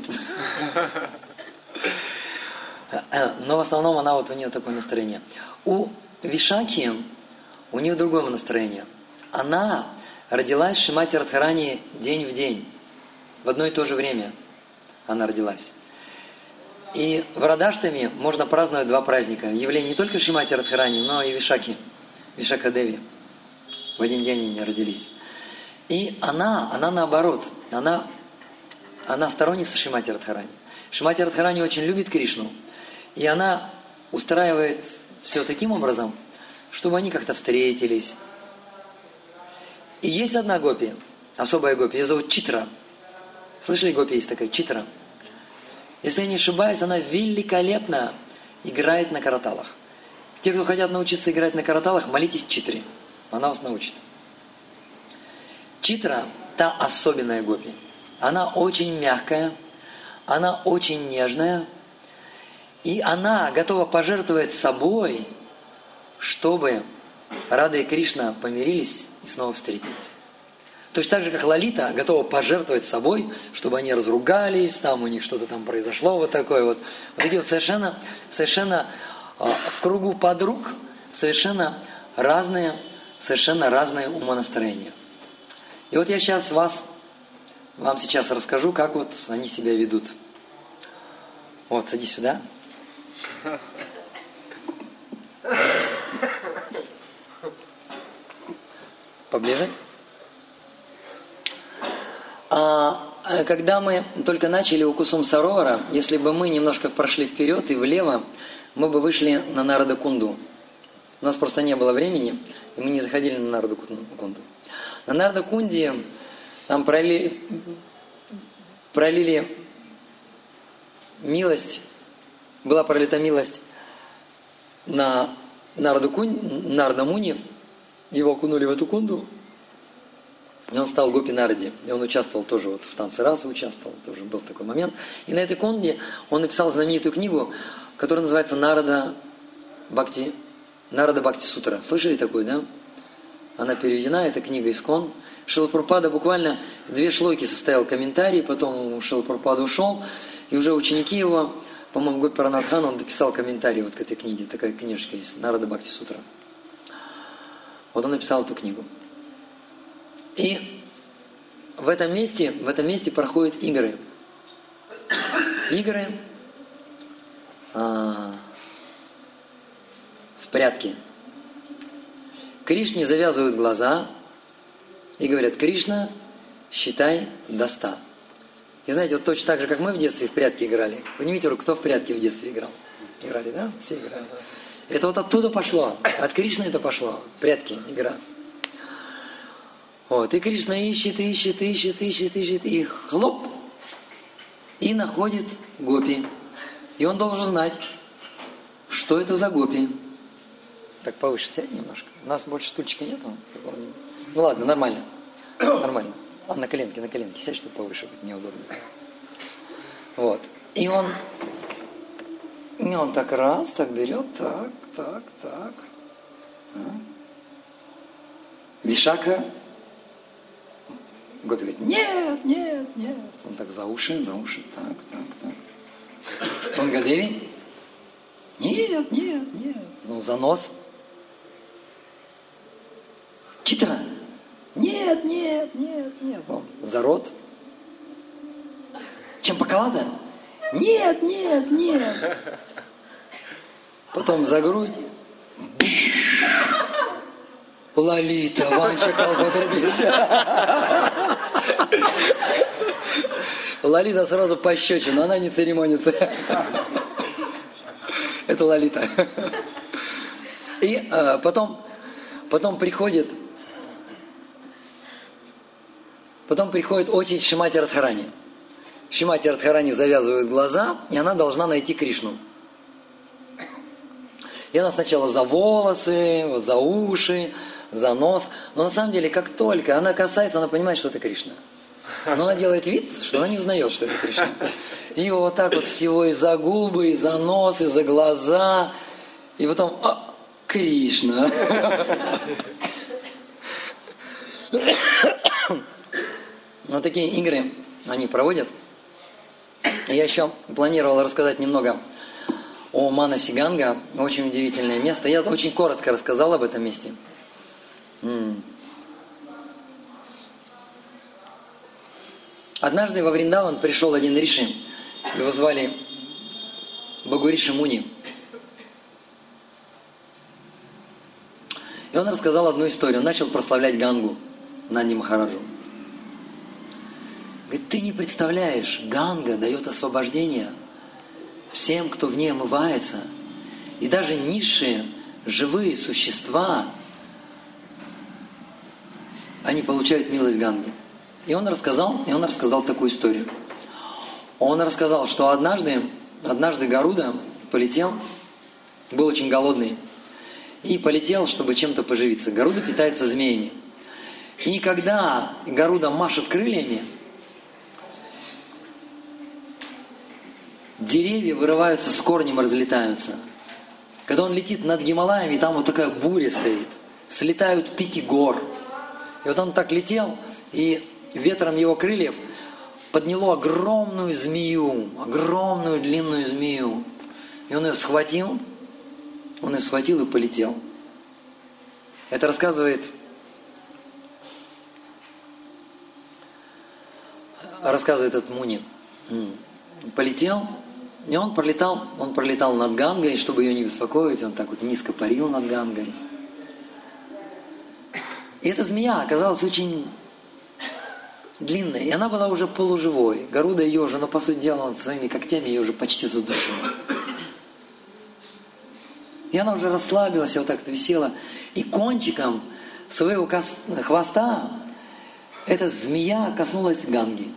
Но в основном она вот у нее такое настроение. У Вишаки, у нее другое настроение. Она родилась Шримати Радхарани день в день. В одно и то же время она родилась. И в Радхаштами можно праздновать два праздника. Явление не только Шримати Радхарани, но и Вишаки, Вишака Деви. В один день они родились. И она, она наоборот, она, она сторонница Шримати Радхарани. Шримати Радхарани очень любит Кришну. И она устраивает все таким образом, чтобы они как-то встретились. И есть одна гопи, особая гопи, ее зовут Читра. Слышали, гопи есть такая, Читра? Если я не ошибаюсь, она великолепно играет на караталах. Те, кто хотят научиться играть на караталах, молитесь Читре. Она вас научит. Читра – та особенная гопи. Она очень мягкая, она очень нежная, и она готова пожертвовать собой, чтобы Рада и Кришна помирились и снова встретились. Точно так же, как Лалита готова пожертвовать собой, чтобы они разругались, там у них что-то там произошло, вот такое вот. Вот такие вот совершенно, совершенно э, в кругу подруг совершенно разные, совершенно разные умонастроения. И вот я сейчас вас, вам сейчас расскажу, как вот они себя ведут. Вот, садись сюда. Поближе. А, когда мы только начали у Кусум Саровара, если бы мы немножко прошли вперед и влево, мы бы вышли на Нарада Кунду. У нас просто не было времени, и мы не заходили на Нарада Кунду. На Нарада Кунде там пролили, пролили милость, была пролита милость на Нарада Муни, его окунули в эту кунду, и он стал Гопи Наради. И он участвовал тоже вот в танце расы, участвовал, тоже был такой момент. И на этой кунде он написал знаменитую книгу, которая называется Нарада Бхакти, Нарада Бхакти Сутра. Слышали такую, да? Она переведена, это книга Искон. Шрила Прабхупада буквально две шлоки составил комментарий, потом Шрила Прабхупада ушел, и уже ученики его, по-моему, Гопи Паранатхан, он дописал комментарий вот к этой книге, такая книжка есть, Нарада Бхакти Сутра. Вот он написал эту книгу. И в этом месте, в этом месте проходят игры. Игры а, в прятки. Кришне завязывают глаза и говорят: Кришна, считай до ста. И знаете, вот точно так же, как мы в детстве в прятки играли. Поднимите руку, кто в прятки в детстве играл? Играли, да? Все играли. Это вот оттуда пошло. От Кришны это пошло. Прятки, игра. Вот. И Кришна ищет, ищет, ищет, ищет, ищет. И хлоп. И находит гопи. И он должен знать, что это за гопи. Так, повыше сядь немножко. У нас больше стульчика нету. Ну ладно, нормально. Нормально. А на коленке, на коленке сядь, чтобы повыше быть, неудобно. Вот. И он, и он так раз, так берет, так, так, так. Вишака. Гопи говорит: нет, нет, нет. Он так за уши, за уши, так, так, так. Тунгадеви: нет, нет, нет. Ну, за нос. Читра: нет, нет, нет, нет. Он за рот. Чампакалада: нет, нет, нет. Потом за грудь. Лолита, Ванча Калпатрабиша. Лолита сразу пощечина, она не церемонится. Это Лолита. И а, потом, потом приходит, потом приходит очередь Шримати Радхарани. Шримати Радхарани завязывает глаза, и она должна найти Кришну. И она сначала за волосы, за уши, за нос. Но на самом деле, как только она касается, она понимает, что это Кришна. Но она делает вид, что она не узнает, что это Кришна. И вот так вот всего и за губы, и за нос, и за глаза. И потом: а, Кришна. Вот такие игры они проводят. Я еще планировал рассказать немного о Манасе Ганга. Очень удивительное место. Я очень коротко рассказал об этом месте. Однажды во Вриндаван пришел один риши. Его звали Бхагуриши Муни. И он рассказал одну историю. Он начал прославлять Гангу, Нанди Махараджу. Говорит: ты не представляешь, Ганга дает освобождение всем, кто в ней омывается. И даже низшие живые существа, они получают милость Ганги. И он рассказал, и он рассказал такую историю. Он рассказал, что однажды, однажды Гаруда полетел, был очень голодный, и полетел, чтобы чем-то поживиться. Гаруда питается змеями. И когда Гаруда машет крыльями, деревья вырываются с корнем и разлетаются. Когда он летит над Гималаями, там вот такая буря стоит. Слетают пики гор. И вот он так летел, и ветром его крыльев подняло огромную змею, огромную длинную змею. И он ее схватил, он ее схватил и полетел. Это рассказывает, рассказывает этот Муни. Полетел, и он пролетал, он пролетал над Гангой, чтобы ее не беспокоить, он так вот низко парил над Гангой. И эта змея оказалась очень длинная, и она была уже полуживой. Гаруда ее уже, но по сути дела, он своими когтями ее уже почти задушил. И она уже расслабилась, и вот так вот висела. И кончиком своего хвоста эта змея коснулась Ганги.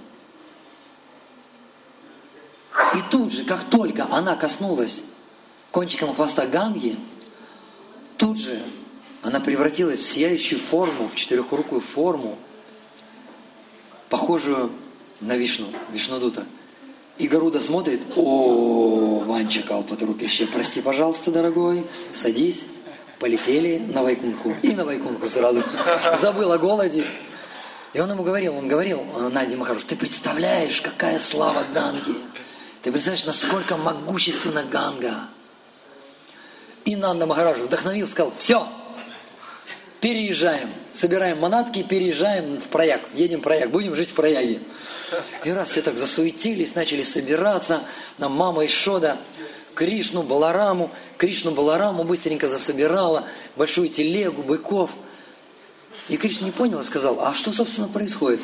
И тут же, как только она коснулась кончиком хвоста Ганги, тут же она превратилась в сияющую форму, в четырехрукую форму, похожую на Вишну, Вишнудута. И Гаруда смотрит: о, Ванча Калпатрупище, прости, пожалуйста, дорогой, садись, полетели на Вайкунху. И на Вайкунху сразу. Забыл о голоде. И он ему говорил, он говорил, Нанди Махарадж: ты представляешь, какая слава Ганги. Ты представляешь, насколько могущественна Ганга. И Нанда Махарадж вдохновил, сказал: все, переезжаем. собираем манатки, переезжаем в Праяг, едем в Праяг, будем жить в Праяге. И раз все так засуетились, начали собираться, нам мама Ишода, Кришну, Балараму, Кришну, Балараму быстренько засобирала, большую телегу, быков. И Кришна не понял и сказал, а что, собственно, происходит?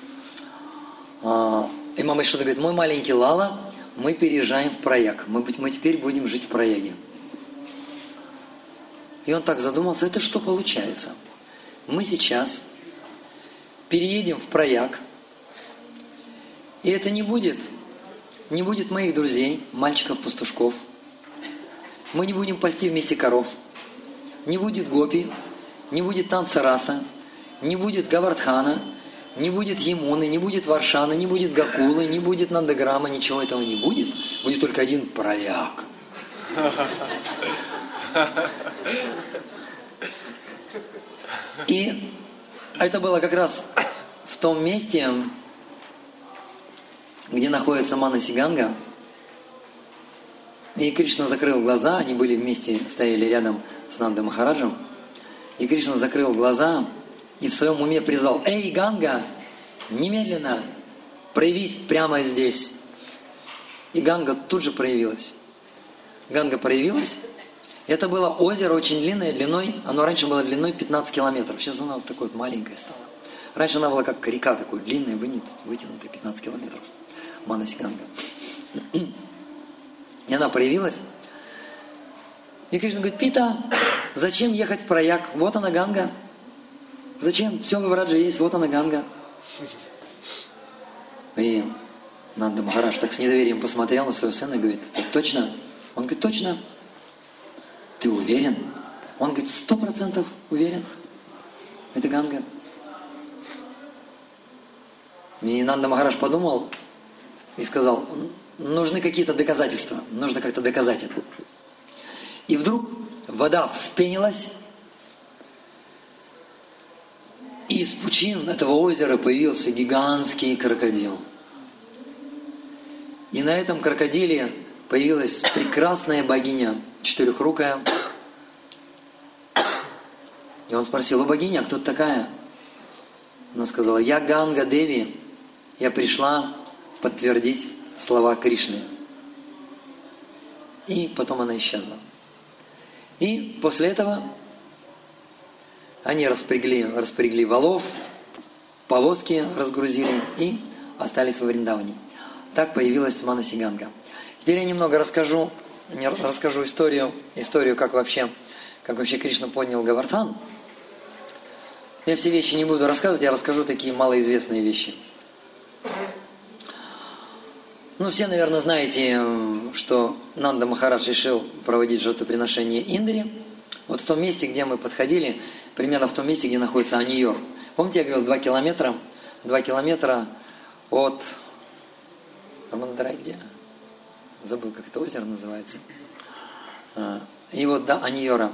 А, и мама Ишода говорит, мой маленький Лала, мы переезжаем в Праяг, мы, мы теперь будем жить в Праяге. И он так задумался, это что получается? Мы сейчас переедем в Праяг, и это не будет, не будет моих друзей, мальчиков-пастушков. Мы не будем пасти вместе коров. Не будет гопи, не будет танца раса, не будет Гавардхана, не будет Ямуны, не будет Варшаны, не будет Гакулы, не будет Нандаграма, ничего этого не будет. Будет только один Праяг. И это было как раз в том месте, где находится Манаси Ганга. И Кришна закрыл глаза, они были вместе, стояли рядом с Нандой Махараджем. И Кришна закрыл глаза и в своем уме призвал: «Эй, Ганга, немедленно проявись прямо здесь». И Ганга тут же проявилась. Ганга проявилась. Это было озеро очень длинное, длиной, оно раньше было длиной пятнадцать километров. Сейчас оно вот такое вот маленькое стало. Раньше она была как река, такой длинная, вытянутая, пятнадцать километров. Манаси Ганга. И она проявилась. И Кришна говорит: Пита, зачем ехать в Праяг? Вот она Ганга. Зачем? Все в Врадже есть, вот она Ганга. И Нанда Махарадж так с недоверием посмотрел на своего сына и говорит: это точно? Он говорит: точно. Ты уверен? Он говорит: сто процентов уверен. Это Ганга. И Нанда Махарадж подумал и сказал: нужны какие-то доказательства, нужно как-то доказать это. И вдруг вода вспенилась, и из пучин этого озера появился гигантский крокодил. И на этом крокодиле появилась прекрасная богиня, четырехрукая. И он спросил: о, богиня, а кто ты такая? Она сказала: я Ганга Деви, я пришла подтвердить слова Кришны. И потом она исчезла. И после этого они распрягли, распрягли валов, повозки разгрузили и остались во Вриндаване. Так появилась Манаси Ганга. Теперь я немного расскажу, расскажу историю, историю, как вообще, как вообще Кришна поднял Гавардхан. Я все вещи не буду рассказывать, я расскажу такие малоизвестные вещи. Ну, все, наверное, знаете, что Нанда Махарадж решил проводить жертвоприношение Индре. Вот в том месте, где мы подходили, примерно в том месте, где находится Аньор. Помните, я говорил, два километра? Два километра от... Рамандарай где? Забыл, как это озеро называется. И вот до Аньора.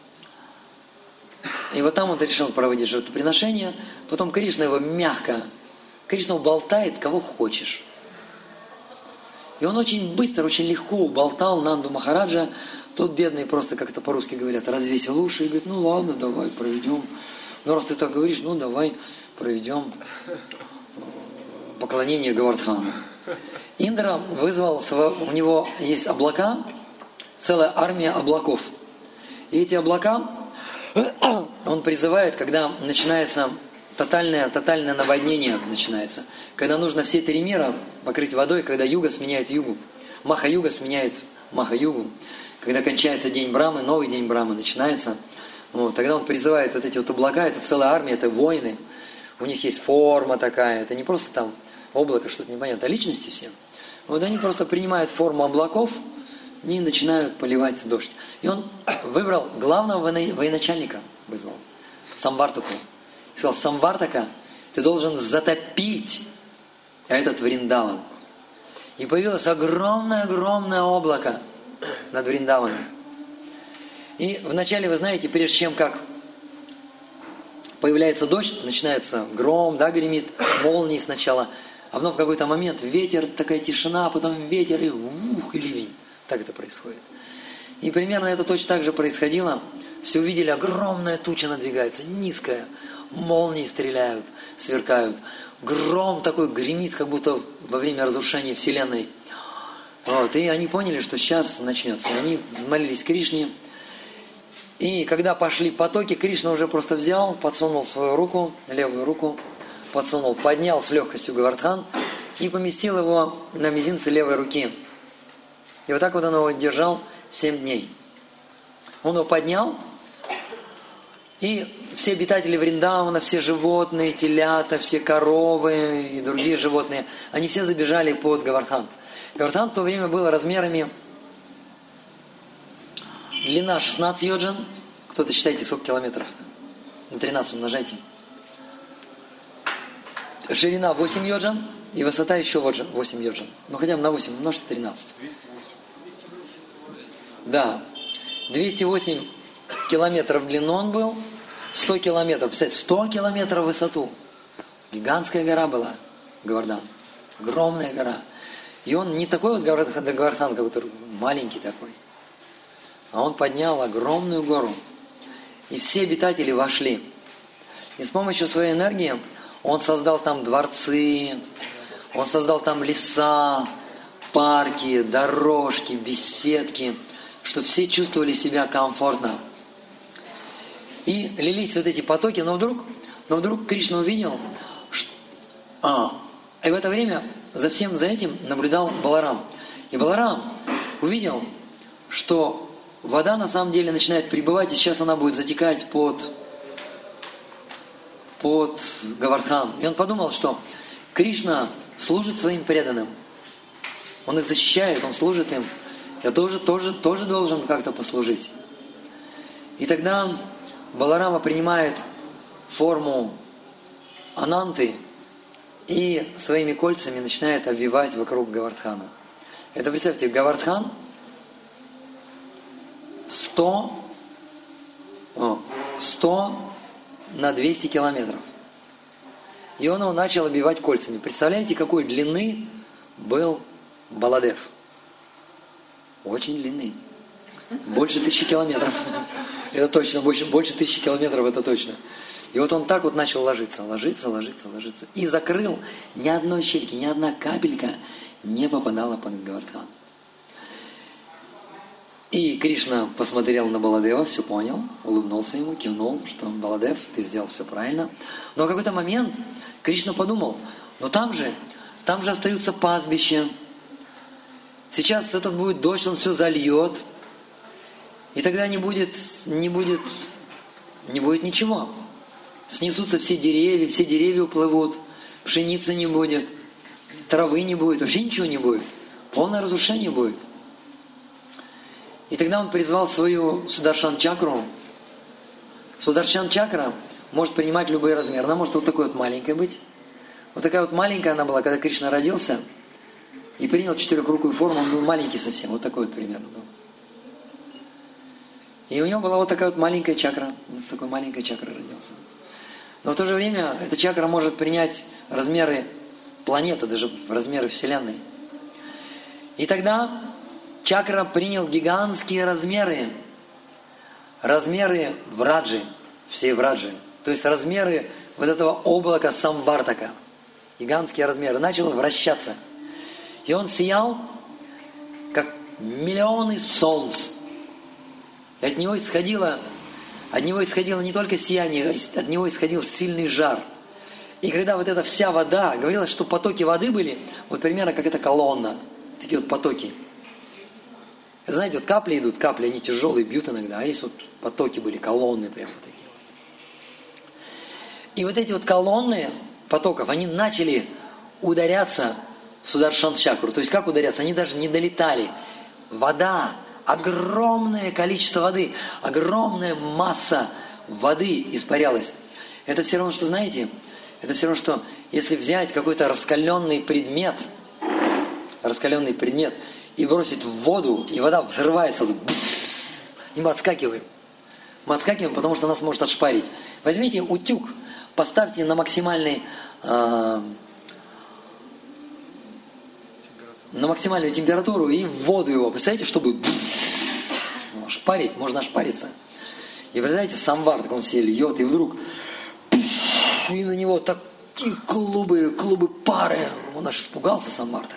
И вот там он решил проводить жертвоприношение. Потом Кришна его мягко... Кришна уболтает, кого хочешь. И он очень быстро, очень легко уболтал Нанду Махараджа. Тот бедный, просто как-то по-русски говорят, развесил уши и говорит: ну ладно, давай проведем. Ну раз ты так говоришь, ну давай проведем поклонение Гавардхану. Индра вызвал, у него есть облака, целая армия облаков. И эти облака он призывает, когда начинается тотальное, тотальное наводнение начинается. Когда нужно все три мира покрыть водой, когда юга сменяет югу, маха-юга сменяет маха-югу, когда кончается день Брамы, новый день Брамы начинается, вот, тогда он призывает вот эти вот облака, это целая армия, это воины, у них есть форма такая, это не просто там облако, что-то непонятно, а личности все. Вот они просто принимают форму облаков и начинают поливать дождь. И он выбрал главного военачальника, вызвал, Самвартаку. И сказал: Самвартака, ты должен затопить этот Вриндаван. И появилось огромное-огромное облако над Вриндаваном. И вначале, вы знаете, прежде чем как появляется дождь, начинается гром, да, гремит, молнии сначала, а потом в какой-то момент ветер, такая тишина, а потом ветер и ух, и ливень. Так это происходит. И примерно это точно так же происходило. Все увидели, огромная туча надвигается, низкая. молнии стреляют, сверкают. Гром такой гремит, как будто во время разрушения Вселенной. Вот, и они поняли, что сейчас начнется. Они молились Кришне. И когда пошли потоки, Кришна уже просто взял, подсунул свою руку, левую руку, подсунул, поднял с легкостью Говардхан и поместил его на мизинце левой руки. И вот так вот он его держал семь дней. Он его поднял, и все обитатели Вриндавана, все животные, телята, все коровы и другие животные, они все забежали под Говардхан. Говардхан в то время был размерами, длина шестнадцать йоджин, кто-то считайте, сколько километров-то, на тринадцать умножайте. Ширина восемь йоджин и высота еще восемь йоджин. Ну хотя бы на восемь умножьте тринадцать. Да, двести восемь километров в длину он был, сто километров, представьте, сто километров в высоту. Гигантская гора была, Говардхан, огромная гора. И он не такой вот Говардхан, который маленький такой, а он поднял огромную гору. И все обитатели вошли. И с помощью своей энергии он создал там дворцы, он создал там леса, парки, дорожки, беседки, чтобы все чувствовали себя комфортно. И лились вот эти потоки, но вдруг, но вдруг Кришна увидел, что... А, и в это время за всем за этим наблюдал Баларам. И Баларам увидел, что вода на самом деле начинает прибывать, и сейчас она будет затекать под, под Говардхан. И он подумал, что Кришна служит своим преданным. Он их защищает, он служит им. Я тоже, тоже, тоже должен как-то послужить. И тогда Баларама принимает форму Ананты и своими кольцами начинает обвивать вокруг Говардхана. Это, представьте, Говардхан сто, сто на двести километров. И он его начал обвивать кольцами. Представляете, какой длины был Баладев? Очень длинный. Больше тысячи километров. Это точно, больше, больше тысячи километров, это точно. И вот он так вот начал ложиться, ложиться, ложиться, ложиться. И закрыл, ни одной щельки, ни одна капелька не попадала под Говардхан. И Кришна посмотрел на Баладева, все понял, улыбнулся ему, кивнул, что Баладев, ты сделал все правильно. Но в какой-то момент Кришна подумал, но там же, там же остаются пастбища. Сейчас этот будет дождь, он все зальет. И тогда не будет, не будет, не будет ничего. Снесутся все деревья, все деревья уплывут, пшеницы не будет, травы не будет, вообще ничего не будет. Полное разрушение будет. И тогда он призвал свою Сударшан-чакру. Сударшан-чакра может принимать любые размеры. Она может вот такой вот маленькой быть. Вот такая вот маленькая она была, когда Кришна родился и принял четырехрукую форму, он был маленький совсем, вот такой вот примерно был. И у него была вот такая вот маленькая чакра. Он с такой маленькой чакрой родился. Но в то же время эта чакра может принять размеры планеты, даже размеры Вселенной. И тогда чакра принял гигантские размеры. Размеры Враджи, всей Враджи. То есть размеры вот этого облака Самвартака. Гигантские размеры. Начал вращаться. И он сиял, как миллионы солнц. И от него исходило, от него исходило не только сияние, от него исходил сильный жар. И когда вот эта вся вода, говорилось, что потоки воды были, вот примерно как эта колонна, такие вот потоки. Знаете, вот капли идут, капли, они тяжелые, бьют иногда, а есть вот потоки были, колонны прям вот такие. И вот эти вот колонны потоков, они начали ударяться в Сударшан-чакру. То есть как ударяться? Они даже не долетали. Вода, огромное количество воды, огромная масса воды испарялась. Это все равно, что, знаете, это все равно, что если взять какой-то раскаленный предмет, раскаленный предмет, и бросить в воду, и вода взрывается, и мы отскакиваем. Мы отскакиваем, потому что нас может отшпарить. Возьмите утюг, поставьте на максимальный, э, на максимальную температуру и в воду его. Представляете, чтобы шпарить, можно ошпариться. И представляете, самвар, так он себе льет, и вдруг и на него такие клубы, клубы пары. Он аж испугался, сам Мардак.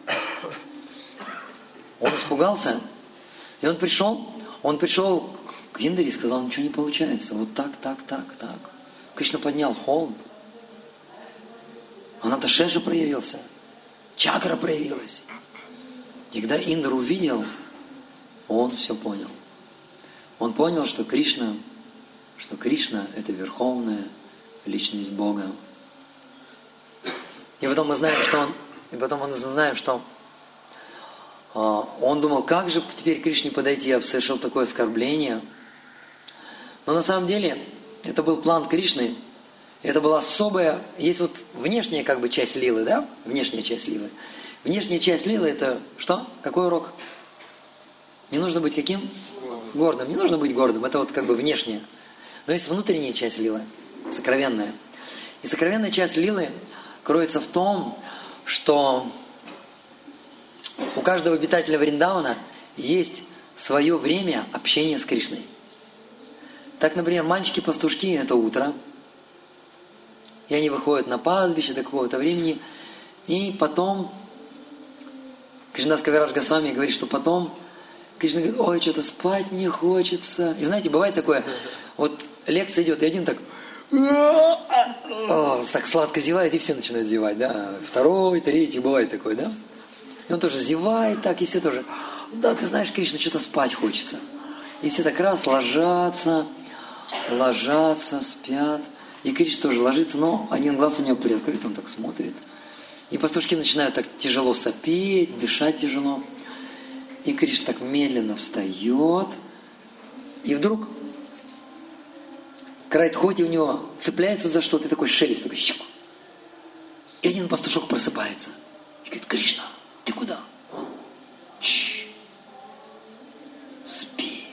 Он испугался, и он пришел, он пришел к Индре и сказал: ничего не получается, вот так, так, так, так. Кришна поднял холм. Анаташеша проявился, чакра проявилась. И когда Индра увидел, он все понял. Он понял, что Кришна, что Кришна – это верховная личность Бога. И потом мы знаем, что он, и потом мы знаем, что а, он думал, как же теперь к Кришне подойти, я совершил такое оскорбление. Но на самом деле это был план Кришны. Это была особая, есть вот внешняя как бы часть лилы, да? Внешняя часть лилы. Внешняя часть лилы это что? Какой урок? Не нужно быть каким? Гордым. Не нужно быть гордым, это вот как бы внешняя. Но есть внутренняя часть лилы, сокровенная. И сокровенная часть лилы кроется в том, что у каждого обитателя Вриндавана есть свое время общения с Кришной. Так, например, мальчики-пастушки – это утро. И они выходят на пастбище до какого-то времени. И потом Кришнадас Кавирадж Госвами говорит, что потом Кришна говорит: ой, что-то спать мне хочется. И знаете, бывает такое, вот лекция идет, и один так, о, так сладко зевает, и все начинают зевать, да. Второй, третий, бывает такое, да. И он тоже зевает так, и все тоже, да, ты знаешь, Кришна, что-то спать хочется. И все так раз ложатся, ложатся, спят. И Кришна тоже ложится, но один глаз у него приоткрыт, он так смотрит. И пастушки начинают так тяжело сопеть, дышать тяжело. И Кришна так медленно встает. И вдруг край тхоти у него цепляется за что-то, и такой шелест, такой щик. И один пастушок просыпается. И говорит: Кришна, ты куда? Он: Чш, спи.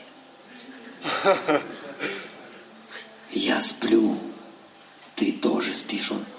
Я сплю. Ты тоже спишь. Он: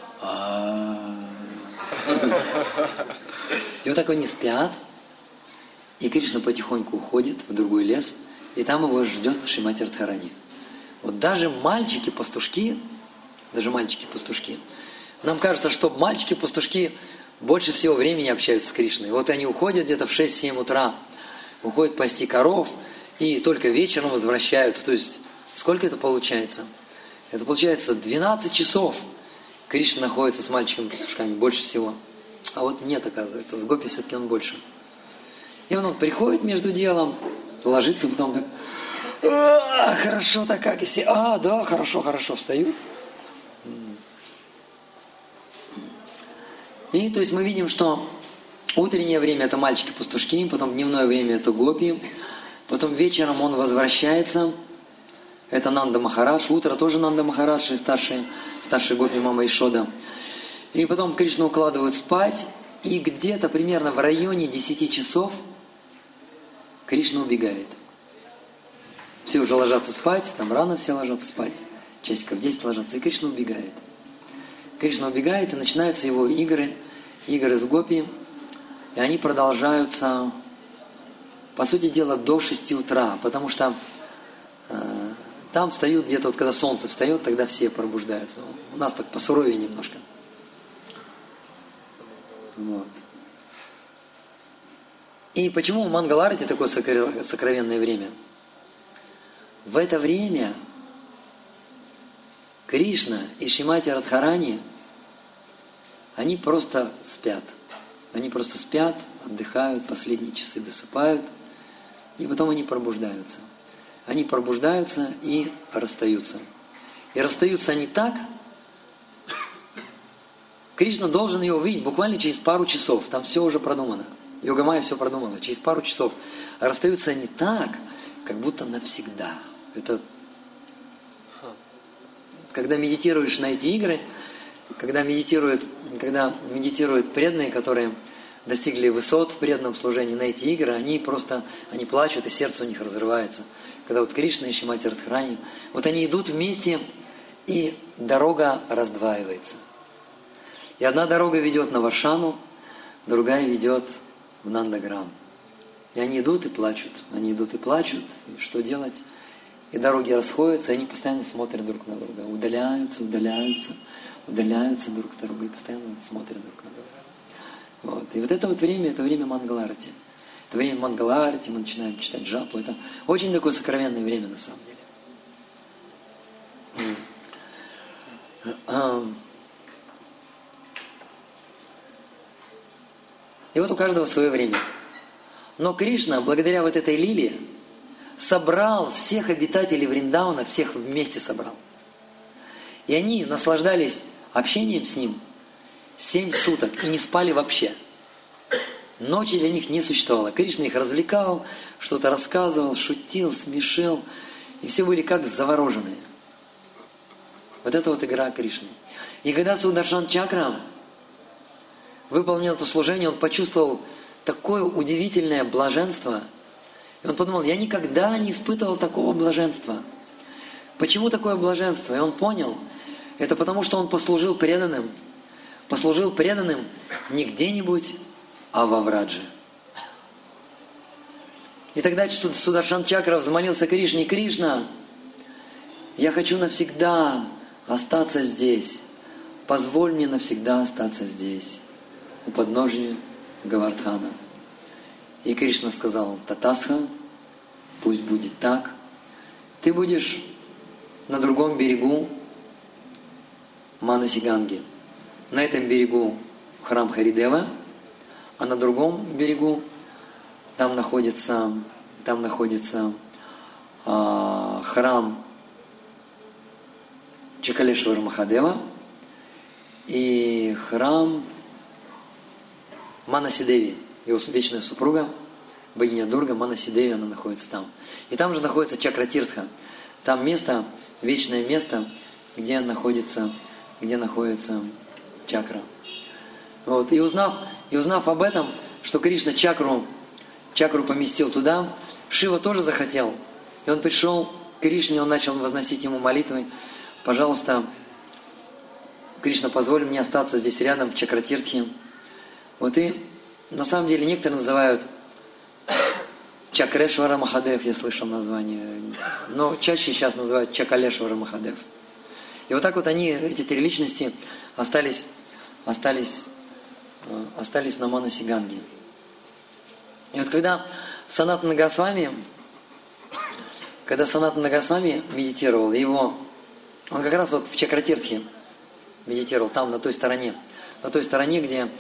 и вот так они спят. И Кришна потихоньку уходит в другой лес, и там его ждет Шримати Радхарани. Вот даже мальчики-пастушки, даже мальчики-пастушки, нам кажется, что мальчики-пастушки больше всего времени общаются с Кришной. Вот они уходят где-то в шесть-семь утра, уходят пасти коров, и только вечером возвращаются. То есть, сколько это получается? Это получается двенадцать часов Кришна находится с мальчиками-пастушками, больше всего. А вот нет, оказывается, с гопи все-таки он больше. И он приходит между делом, ложится, потом так: а, хорошо так как, и все: а, да, хорошо, хорошо, встают. И то есть мы видим, что утреннее время это мальчики-пастушки, потом дневное время это гопи, потом вечером он возвращается, это Нанда Махарадж, утро тоже Нанда Махарадж и старший, старший гопи мама Ишода. И потом Кришну укладывают спать, и где-то примерно в районе десяти часов Кришна убегает. Все уже ложатся спать, там рано все ложатся спать, часиков десять ложатся, и Кришна убегает. Кришна убегает, и начинаются его игры, игры с гопи, и они продолжаются, по сути дела, до шести утра, потому что э, там встают где-то, вот когда солнце встает, тогда все пробуждаются. У нас так посуровее немножко. Вот. И почему в Мангаларате такое сокровенное время? В это время Кришна и Шримати Радхарани, они просто спят. Они просто спят, отдыхают, последние часы досыпают, и потом они пробуждаются. Они пробуждаются и расстаются. И расстаются они так, Кришна должен ее увидеть буквально через пару часов. Там все уже продумано. Йога-майя все продумала. Через пару часов. А расстаются они так, как будто навсегда. Это когда медитируешь на эти игры, когда медитируют, когда медитируют преданные, которые достигли высот в преданном служении на эти игры, они просто, они плачут, и сердце у них разрывается. Когда вот Кришна и Шримати Радхарани, вот они идут вместе, и дорога раздваивается. И одна дорога ведет на Варшану, другая ведет в Нандаграм. И они идут и плачут. Они идут и плачут. И что делать? и дороги расходятся, и они постоянно смотрят друг на друга. Удаляются, удаляются, удаляются друг от друга и постоянно смотрят друг на друга. Вот. И вот это вот время, это время Мангаларати. Это время Мангаларати, мы начинаем читать джапу. Это очень такое сокровенное время на самом деле. И вот у каждого свое время. Но Кришна, благодаря вот этой лиле, собрал всех обитателей Вриндауна, всех вместе собрал. И они наслаждались общением с ним семь суток и не спали вообще. Ночи для них не существовало. Кришна их развлекал, что-то рассказывал, шутил, смешил. И все были как завороженные. Вот это вот игра Кришны. И когда Сударшан Чакра выполнил это служение, он почувствовал такое удивительное блаженство. И он подумал, я никогда не испытывал такого блаженства. Почему такое блаженство? И он понял, это потому, что он послужил преданным. Послужил преданным не где-нибудь, а во Врадже. И тогда Сударшан Чакра взмолился Кришне: Кришна, я хочу навсегда остаться здесь. Позволь мне навсегда остаться здесь, у подножия Гавардхана. И Кришна сказал: Татасха, пусть будет так. Ты будешь на другом берегу Манаси Ганги. На этом берегу храм Харидева, а на другом берегу там находится, там находится э, храм Чакалешвара Махадева и храм Манаси Деви, его вечная супруга, богиня Дурга, Манаси Деви, она находится там. И там же находится Чакратиртха. Там место, вечное место, где находится, где находится чакра. Вот. И узнав, и узнав об этом, что Кришна чакру, чакру поместил туда, Шива тоже захотел. И он пришел к Кришне, он начал возносить ему молитвы: пожалуйста, Кришна, позволь мне остаться здесь рядом, в Чакратиртхе. Вот и на самом деле некоторые называют Чакрешвара Махадев, я слышал название, но чаще сейчас называют Чакалешвара Махадев. И вот так вот они, эти три личности, остались, остались, остались на Манаси Ганге. И вот когда Санатана Госвами, когда Санатана Госвами медитировал, его, он как раз вот в Чакратиртхе медитировал, там, на той стороне, на той стороне, где,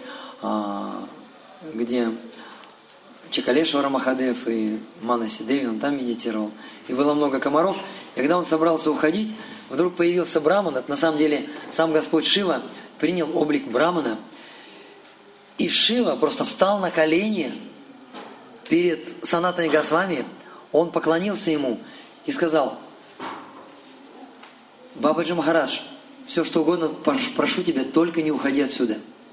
где Чакалешвара Махадев и Манаси Деви, он там медитировал. И было много комаров. И когда он собрался уходить, вдруг появился Браман. Это на самом деле сам Господь Шива принял облик Брамана. И Шива просто встал на колени перед Санатаной Госвами. Он поклонился ему и сказал: Бабаджи Махарадж, все что угодно прошу тебя, только не уходи отсюда.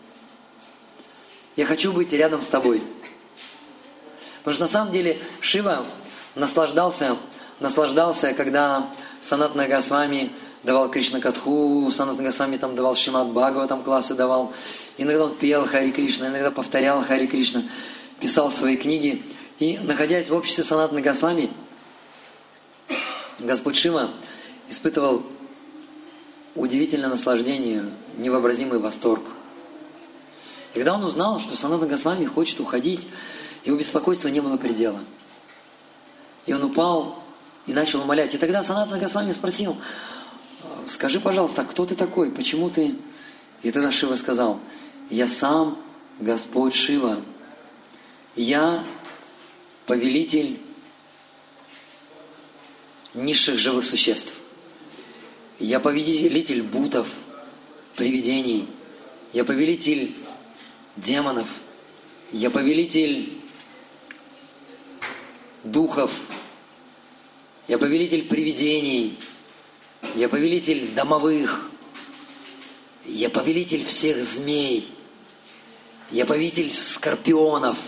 Я хочу быть рядом с тобой. Потому что на самом деле Шива наслаждался, наслаждался, когда Санатана Госвами давал Кришна Катху, Санатана Госвами там давал Шримад Бхагаватам, классы давал. Иногда он пел Хари Кришна, иногда повторял Хари Кришна, писал свои книги. И находясь в обществе Санатана Госвами, Господь Шива испытывал удивительное наслаждение, невообразимый восторг. И когда он узнал, что Санатана Госвами хочет уходить, его беспокойству не было предела. И он упал и начал умолять. И тогда Санатана Госвами спросил: скажи, пожалуйста, кто ты такой? Почему ты... И тогда Шива сказал: я сам Господь Шива. Я повелитель низших живых существ. Я повелитель бутов, привидений. Я повелитель демонов. Я повелитель духов. Я повелитель привидений. Я повелитель домовых. Я повелитель всех змей. Я повелитель скорпионов,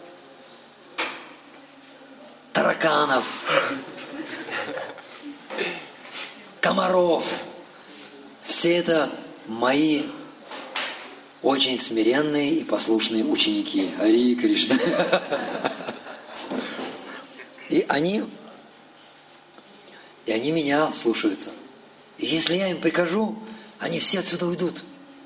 тараканов, комаров. Все это мои очень смиренные и послушные ученики. Хари Кришна. И они, И они меня слушаются. И если я им прикажу, они все отсюда уйдут.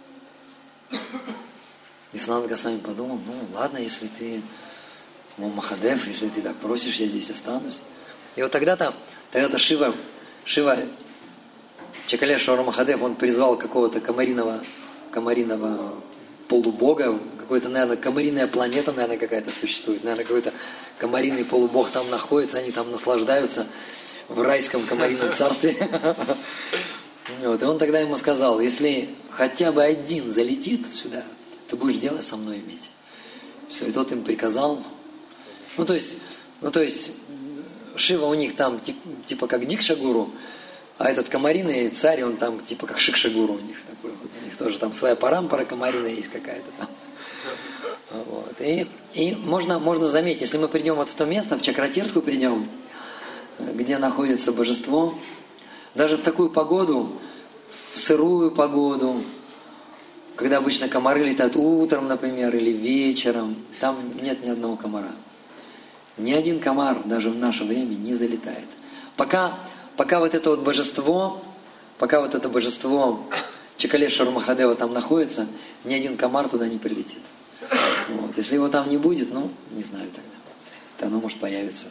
И Санатана Госвами подумал, ну ладно, если ты Махадев, если ты так просишь, я здесь останусь. И вот тогда-то, тогда-то Шива, Шива, Чакалешвара Махадев, он призвал какого-то комариного, комариного полубога, какой-то, наверное, комариная планета, наверное, какая-то существует, наверное, какой-то комариный полубог там находится, они там наслаждаются в райском комарином царстве. Вот, и он тогда ему сказал, если хотя бы один залетит сюда, ты будешь дело со мной иметь. Все, и тот им приказал. Ну, то есть, ну, то есть, Шива у них там тип, типа как Дикша-гуру, а этот комариный царь, он там типа как Шикша-гуру у них такой. Вот, у них тоже там своя парампара комарина есть какая-то там. Вот. И, и можно, можно заметить, если мы придем вот в то место, в Чакратиртху придем, где находится божество, даже в такую погоду, в сырую погоду, когда обычно комары летают утром, например, или вечером, там нет ни одного комара. Ни один комар даже в наше время не залетает. Пока, пока вот это вот божество, пока вот это божество Чакалешвара Махадева там находится, ни один комар туда не прилетит. Вот. Если его там не будет, ну, не знаю тогда. То оно может появиться.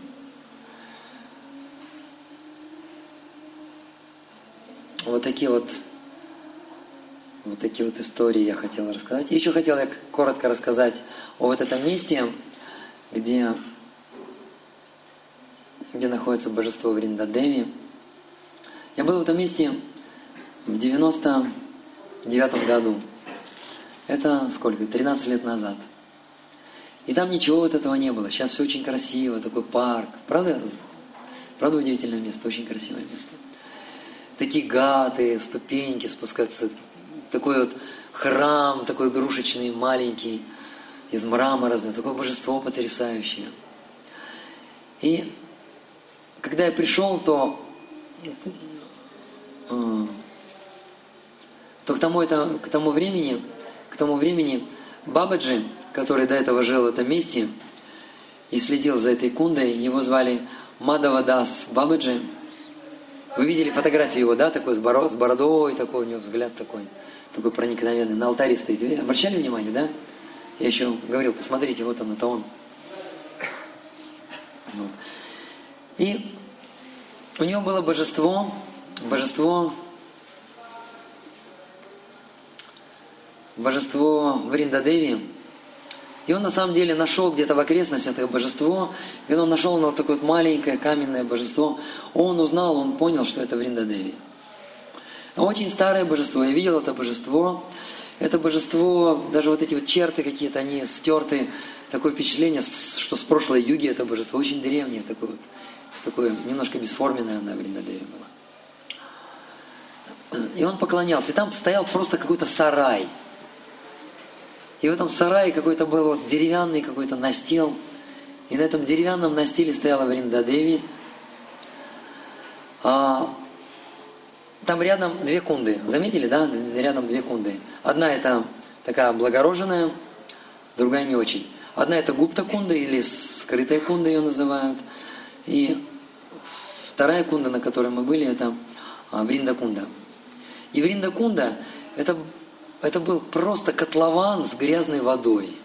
Вот такие вот, вот такие вот истории я хотел рассказать. И еще хотел я коротко рассказать о вот этом месте, где, где находится божество Вриндадеви. Я был в этом месте в девяносто девятом году. Это сколько? тринадцать лет назад. И там ничего вот этого не было. Сейчас все очень красиво, такой парк. Правда? Правда удивительное место, очень красивое место. Такие гаты, ступеньки спускаться. Такой вот храм, такой игрушечный, маленький, из мрамора, такое божество потрясающее. И когда я пришел, то, то к тому, это, к тому времени, к тому времени Бабаджи, который до этого жил в этом месте и следил за этой кундой, его звали Мадавадас Бабаджи. Вы видели фотографию его, да, такой с бородой, такой у него взгляд такой, такой проникновенный, на алтаре стоит. Вы обращали внимание, да? Я еще говорил, посмотрите, вот он, это он. Вот. И у него было божество, божество, божество Вриндадеви. И он на самом деле нашел где-то в окрестностях это божество, и он нашел вот такое вот маленькое каменное божество. Он узнал, он понял, что это Вриндадеви. Очень старое божество. Я видел это божество. Это божество, даже вот эти вот черты какие-то, они стерты. Такое впечатление, что с прошлой юги это божество очень древнее, такое вот, такое немножко бесформенное на Вриндадеви было. И он поклонялся. И там стоял просто какой-то сарай. И в этом сарае какой-то был вот деревянный какой-то настил. И на этом деревянном настиле стояла Вриндадеви. А, там рядом две кунды. Заметили, да? Рядом две кунды. Одна это такая облагороженная, другая не очень. Одна это гупта кунда или скрытая кунда ее называют. И вторая кунда, на которой мы были, это Вриндакунда. И Вриндакунда это... Это был просто котлован с грязной водой.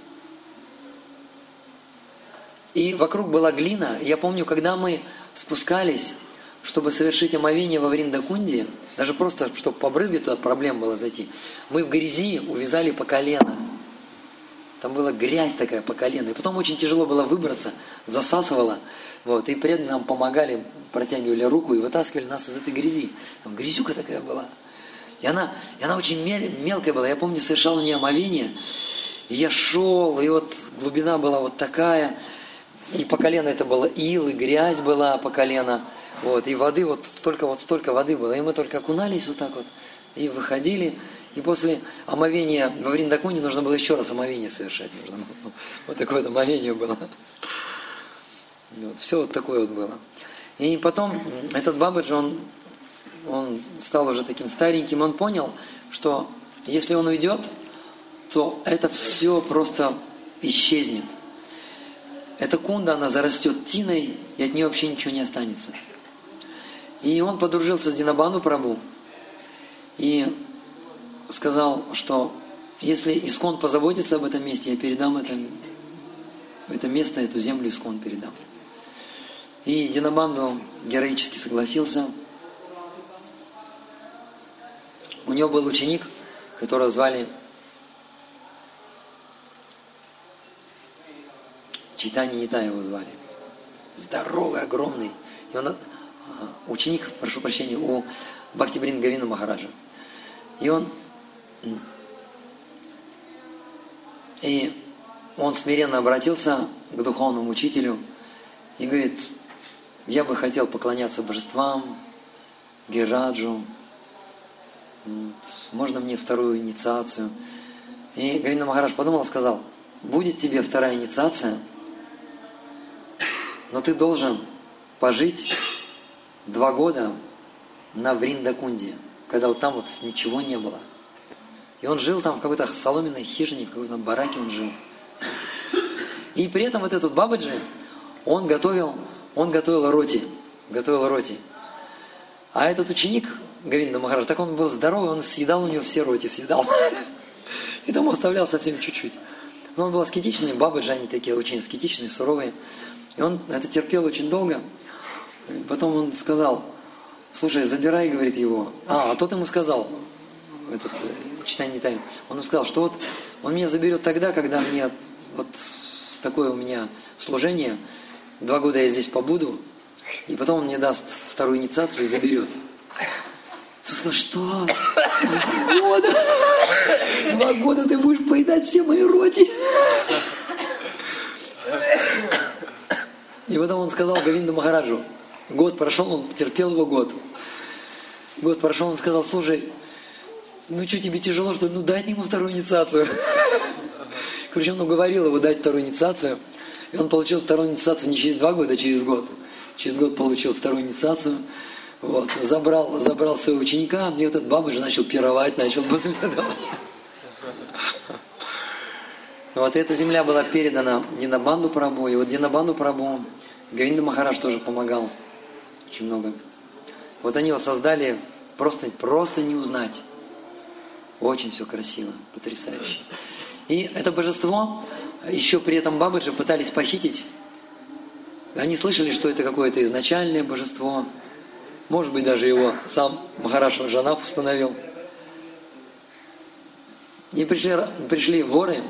И вокруг была глина. Я помню, когда мы спускались, чтобы совершить омовение во Вриндакунде, даже просто, чтобы побрызгать туда, проблема была зайти, мы в грязи увязали по колено. Там была грязь такая по колено. И потом очень тяжело было выбраться, засасывало. Вот, и преданные нам помогали, протягивали руку и вытаскивали нас из этой грязи. Там грязюка такая была. И она, и она очень мелкая была. Я помню, совершал мне омовение. И я шел, и вот глубина была вот такая. И по колено это было ил, и грязь была по колено. Вот, и воды, вот только вот столько воды было. И мы только окунались вот так вот. И выходили. И после омовения во Вриндакунде нужно было еще раз омовение совершать. Нужно было. Вот такое вот омовение было. Вот, все вот такое вот было. И потом этот Бабаджи, он... Он стал уже таким стареньким, он понял, что если он уйдет, то это все просто исчезнет. Эта кунда, она зарастет тиной, и от нее вообще ничего не останется. И он подружился с Динабанду Прабху и сказал, что если Искон позаботится об этом месте, я передам это, это место, эту землю Искон передам. И Динабанду героически согласился. У него был ученик, которого звали Чайтанья Нитай, его звали. Здоровый, огромный. И он ученик, прошу прощения, у Бхактивинода Говинда Махараджа. И он и он смиренно обратился к духовному учителю и говорит: я бы хотел поклоняться божествам, Гираджу, можно мне вторую инициацию? И Говинда Махарадж подумал и сказал: будет тебе вторая инициация, но ты должен пожить два года на Вриндакунде, когда вот там вот ничего не было. И он жил там в какой-то соломенной хижине, в какой-то бараке он жил. И при этом вот этот Бабаджи, он готовил, он готовил роти, готовил роти. А этот ученик Говинда Махарадж, так он был здоровый, он съедал у него все роти, съедал. И тому оставлял совсем чуть-чуть. Но он был аскетичный, Бабаджи, они такие очень аскетичные, суровые. И он это терпел очень долго. Потом он сказал: слушай, забирай, говорит, его. А, а тот ему сказал, этот Чайтанья Нитай, он ему сказал, что вот он меня заберет тогда, когда мне вот такое у меня служение, два года я здесь побуду, и потом он мне даст вторую инициацию и заберет. Он сказал: что? Два года? Два года ты будешь поедать все мои роти? И потом он сказал Говинду Махараджу, год прошел, он терпел его год. Год прошел, он сказал: слушай, ну что, тебе тяжело, что ли? Ну дай ему вторую инициацию. Короче, он уговорил его дать вторую инициацию. И он получил вторую инициацию не через два года, а через год. Через год получил вторую инициацию. Вот, забрал, забрал своего ученика, и вот этот Бабаджи начал пировать, начал после этого. Вот эта земля была передана Динабанду Прабху, и вот Динабанду Прабху Говинда Махарадж тоже помогал очень много. Вот они вот создали, просто, просто не узнать. Очень все красиво, потрясающе. И это божество, еще при этом Бабаджи пытались похитить. Они слышали, что это какое-то изначальное божество. Может быть, даже его сам Махарадж Жанап установил. И пришли, пришли воры,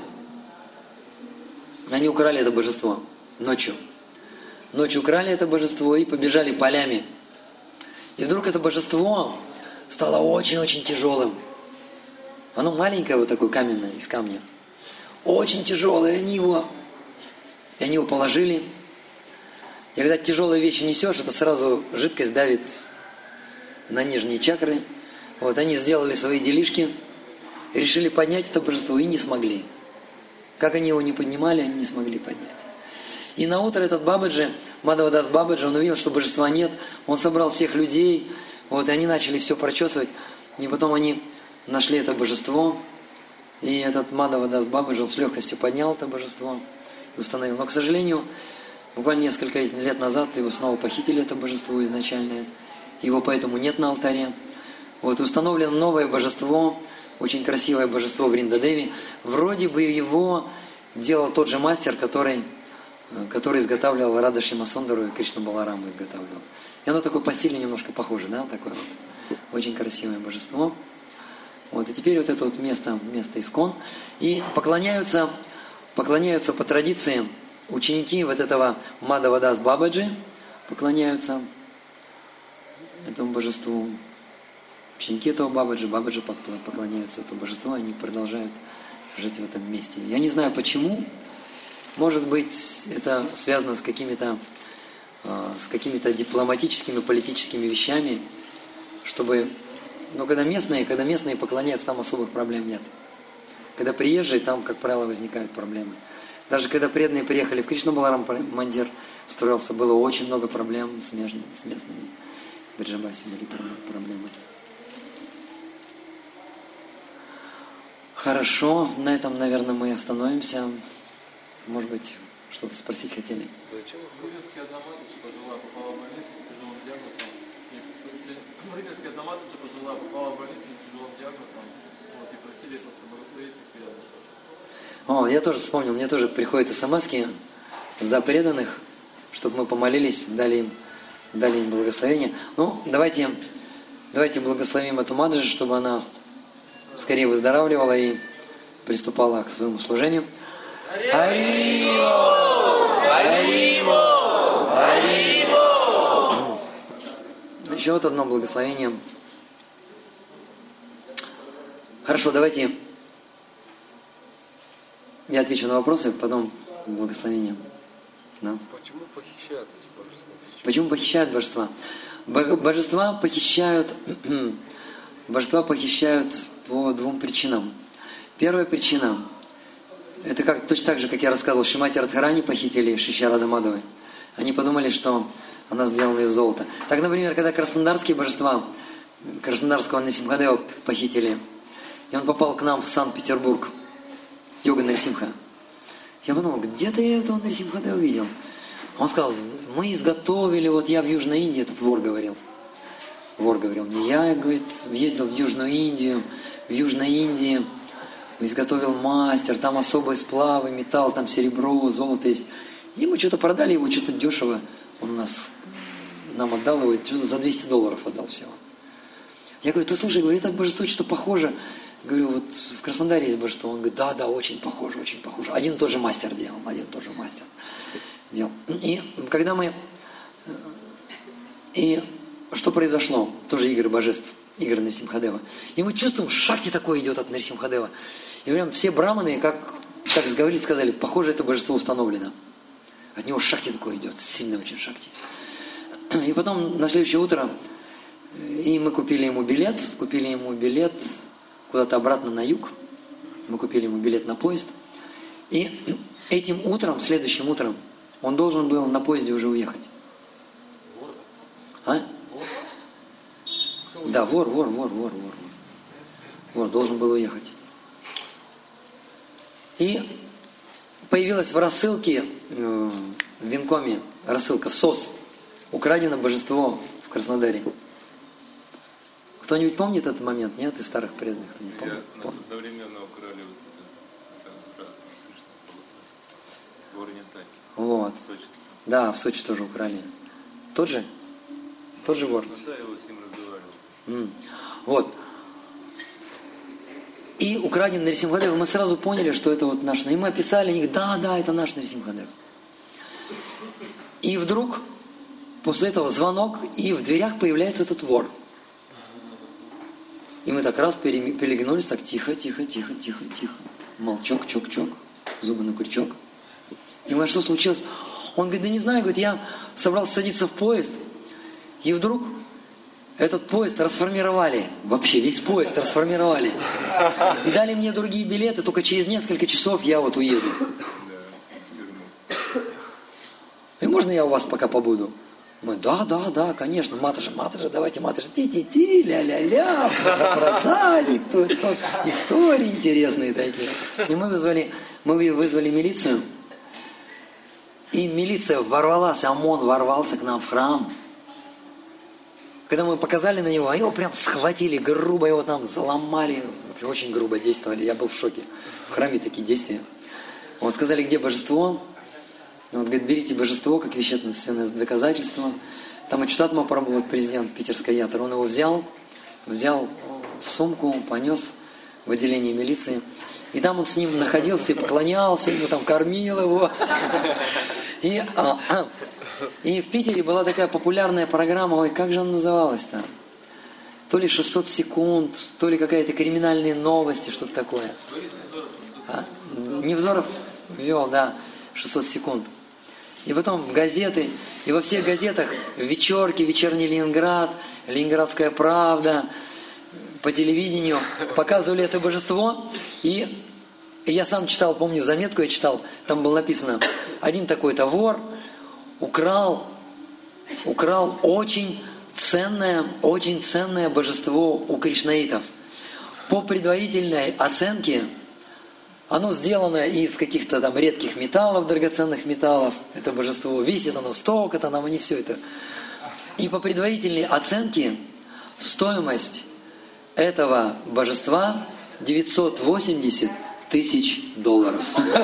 они украли это божество ночью. Ночью украли это божество и побежали полями. И вдруг это божество стало очень-очень тяжелым. Оно маленькое, вот такое каменное, из камня. Очень тяжелое, и они его, и они его положили. И когда тяжелые вещи несешь, это сразу жидкость давит на нижние чакры. Вот они сделали свои делишки, решили поднять это божество и не смогли. Как они его не поднимали, они не смогли поднять. И на утро этот Бабаджи, Мадхавадас Бабаджи, он увидел, что божества нет, он собрал всех людей, вот, и они начали все прочесывать, и потом они нашли это божество, и этот Мадхавадас Бабаджи, он с легкостью поднял это божество и установил. Но, к сожалению, буквально несколько лет назад его снова похитили, это божество изначальное, его поэтому нет на алтаре. Вот, установлено новое божество, очень красивое божество Вриндадеви. Вроде бы его делал тот же мастер, который, который изготавливал Рада Шьямасундару и Кришну Балараму изготавливал. И оно такое по стилю немножко похоже, да, такое вот. Очень красивое божество. Вот, и теперь вот это вот место, место Искон. И поклоняются, поклоняются по традиции ученики вот этого Мадхавадас Бабаджи, поклоняются этому божеству. Ученики этого Бабаджи, Бабаджи поклоняются этому божеству, они продолжают жить в этом месте. Я не знаю почему. Может быть, это связано с какими-то с какими-то дипломатическими, политическими вещами, чтобы... Но когда местные, когда местные поклоняются, там особых проблем нет. Когда приезжие, там, как правило, возникают проблемы. Даже когда преданные приехали в Кришна Баларам Мандир, строился, было очень много проблем с местными. С местными. В Бриджабасе были проблемы. Хорошо, на этом, наверное, мы остановимся. Может быть, что-то спросить хотели? Зачем в Кузнецке одна матушка жила, попала в больницу, тяжелым диагнозом, и жена попала в больницу с тяжелым диагнозом, вот, и просили просто благословить их преданных. О, я тоже вспомнил, мне тоже приходят смски за преданных, чтобы мы помолились, дали им, дали им благословение. Ну, давайте, давайте благословим эту Маджи, чтобы она скорее выздоравливала и приступала к своему служению. Харибол! Харибол! Харибол! Еще вот одно благословение. Хорошо, давайте я отвечу на вопросы, потом благословение. Да. Почему похищают эти божества? Почему похищают божества? Божества похищают, божества похищают по двум причинам. Первая причина, это как, точно так же, как я рассказывал, Шримати Радхарани похитили Шиши Рады Мадхавы. Они подумали, что она сделана из золота. Так, например, когда краснодарские божества, краснодарского Нарсимхадева похитили, и он попал к нам в Санкт-Петербург, Йога Нарсимха. Я подумал, где-то я этого Нарсимхадева видел. Он сказал, мы изготовили, вот я в Южной Индии, этот вор говорил. Вор говорил мне, я, говорит, ездил в Южную Индию, в Южной Индии изготовил мастер, там особые сплавы, металл, там серебро, золото есть. И мы что-то продали его, что-то дешево. Он у нас, нам отдал его, что-то за двести долларов отдал всего. Я говорю, ты слушай, говорит, это божество что-то похоже. Говорю, вот в Краснодаре есть божество. Он говорит, да, да, очень похоже, очень похоже. Один и тот же мастер делал, один и тот же мастер делал. И когда мы... И что произошло? Тоже игры божеств, игры Нарсимхадева. И мы чувствуем, шакти такое идет от Нарсимхадева. И прям все браманы, как, как сговорились, сказали, похоже, это божество установлено. От него шакти такое идет, сильное очень шакти. И потом на следующее утро и мы купили ему билет, купили ему билет куда-то обратно на юг. Мы купили ему билет на поезд. И этим утром, следующим утром, он должен был на поезде уже уехать. Вор? А? Вор? Да, вор, вор, вор, вор, вор. Вор должен был уехать. И появилась в рассылке, в Винкоме, рассылка СОС. Украдено божество в Краснодаре. Кто-нибудь помнит этот момент? Нет, из старых преданных кто-нибудь помнит? Я, нас одновременно украли в Орнитаке. Вот. В Сочи. Да, в Сочи тоже украли. Тот же? Тот же вор? Ну да, я вот с ним разговаривал. М. Вот. И украден Нарсимхадев, мы сразу поняли, что это вот наш. И мы описали их, да, да, это наш Нарсимхадев. И вдруг, после этого звонок, и в дверях появляется этот вор. И мы так раз перелегнулись, так тихо, тихо, тихо, тихо, тихо. Молчок, чок, чок, зубы на крючок. И мы, что случилось? Он говорит, да не знаю, говорит, я собрался садиться в поезд, и вдруг этот поезд расформировали, вообще весь поезд расформировали. И дали мне другие билеты, только через несколько часов я вот уеду. И можно я у вас пока побуду? Мы, да, да, да, конечно, маташа, маташа, давайте, маташа, ти-ти-ти, ля-ля-ля, просадик, тут, тут, истории интересные такие. И мы вызвали, мы вызвали милицию, и милиция ворвалась, ОМОН ворвался к нам в храм. Когда мы показали на него, его прям схватили, грубо его там заломали, очень грубо действовали, я был в шоке. В храме такие действия. Вот сказали, где божество? Он говорит, берите божество как вещественное доказательство. Там Ачютат Махапрабху, вот президент Питерской Ятры, он его взял, взял в сумку, понес в отделение милиции. И там он с ним находился и поклонялся, ему там кормил его. И, а, а, и в Питере была такая популярная программа, ой, как же она называлась-то? То ли шестьсот секунд, то ли какая-то криминальные новости, что-то такое. А? Невзоров вел, да, шестьсот секунд. И потом в газеты, и во всех газетах вечерки, вечерний Ленинград, Ленинградская правда, по телевидению показывали это божество. И, и я сам читал, помню, заметку я читал, там было написано, один такой-то вор украл, украл очень ценное, очень ценное божество у кришнаитов. По предварительной оценке, оно сделано из каких-то там редких металлов, драгоценных металлов. Это божество весит оно столько-то, нам они все это. И по предварительной оценке стоимость этого божества девятьсот восемьдесят тысяч долларов.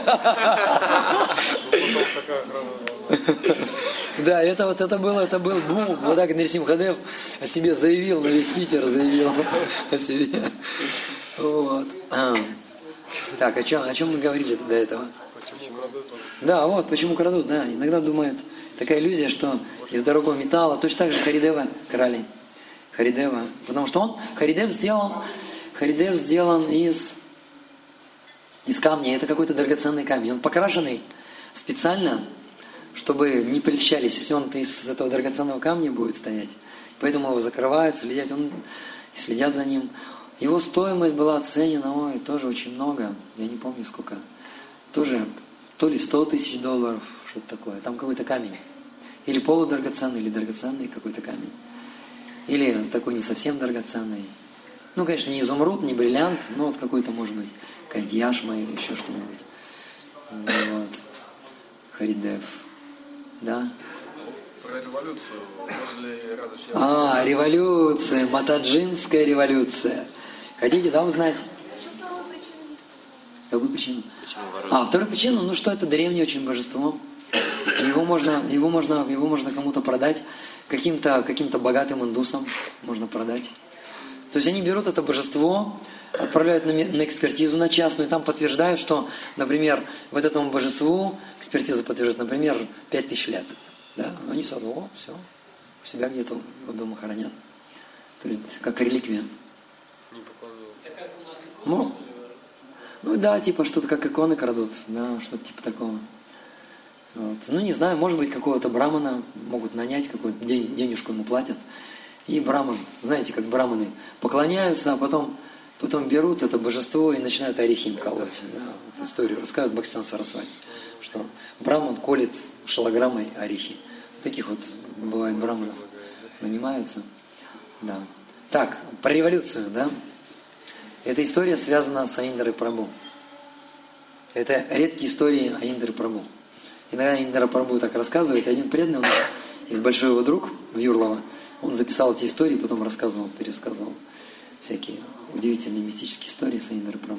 Да, это вот это было, это был бум. Вот так Нарсимхадев о себе заявил, на весь Питер заявил о себе. Вот. Так, о чем, о чем мы говорили до этого? Да, вот, почему крадут, да. Иногда думают, такая иллюзия, что из дорогого металла, точно так же Харидева крали. Харидева. Потому что он, Харидев сделан, Харидев сделан из, из камня. Это какой-то драгоценный камень. Он покрашенный специально, чтобы не прельщались. Если он из этого драгоценного камня будет стоять. Поэтому его закрывают, следят, он, следят за ним. Его стоимость была оценена, ой, тоже очень много. Я не помню сколько. Тоже то ли сто тысяч долларов, что-то такое. Там какой-то камень. Или полудрагоценный, или драгоценный какой-то камень. Или такой не совсем драгоценный. Ну, конечно, не изумруд, не бриллиант, но вот какой-то, может быть, какая-нибудь яшма или еще что-нибудь. Вот. Харидев. Да? Про революцию. Возле Радышева. А, революция, матаджинская революция. Хотите, да, узнать? Какую причину? А, вторую причину, ну что, это древнее очень божество. Его можно, его можно, его можно кому-то продать, каким-то, каким-то богатым индусам можно продать. То есть они берут это божество, отправляют на, на экспертизу, на частную, и там подтверждают, что, например, вот этому божеству экспертиза подтверждает, например, пять тысяч лет. Да? Они сразу, о, все, у себя где-то дома хранят. То есть как реликвия. Не поклоняются. Ну, ну да, типа что-то как иконы крадут, да, что-то типа такого. Вот. Ну не знаю, может быть какого-то брамана могут нанять, какую-то день, денежку ему платят. И браман, знаете, как браманы поклоняются, а потом, потом берут это божество и начинают орехи им колоть. Да, вот историю рассказывает Бхактисиданта Сарасвати, что браман колет шалограммой орехи. Таких вот бывает браманов нанимаются. Да. Так, про революцию, да. Эта история связана с Аиндрой Прабху. Это редкие истории Аиндры Прабху. Иногда Аиндра Прабху так рассказывает. Один преданный у нас из большой его друг в Юрлово, он записал эти истории, потом рассказывал, пересказывал всякие удивительные мистические истории с Аиндрой Прабху.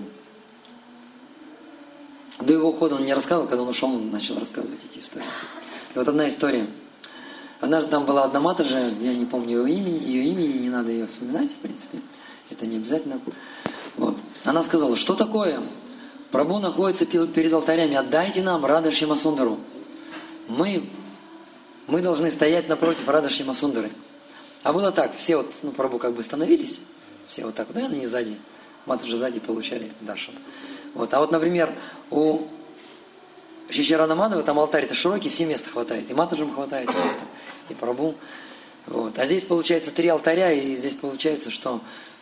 До его ухода он не рассказывал, когда он ушел, он начал рассказывать эти истории. И вот одна история. Однажды там была одна матаджи, я не помню ее имени, ее имени, не надо ее вспоминать, в принципе, это не обязательно. Вот. Она сказала, что такое? Прабху находится перед алтарями, отдайте нам Рада Шьямасундару. Мы, мы должны стоять напротив Рада Шьямасундары. А было так, все вот, ну, Прабху как бы становились, все вот так вот, наверное, не сзади, матаджи сзади получали даршан. Вот. А вот, например, у Шичарана Мадхава там алтарь-то широкий, все места хватает, и матаджам хватает места, и Прабху. Вот. А здесь получается три алтаря, и здесь получается, что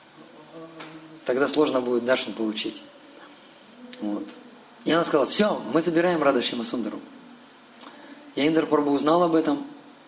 тогда сложно будет даршан получить. Вот. И она сказала, все, мы забираем Рада Шьямасундару. И Индра Прабху узнал об этом,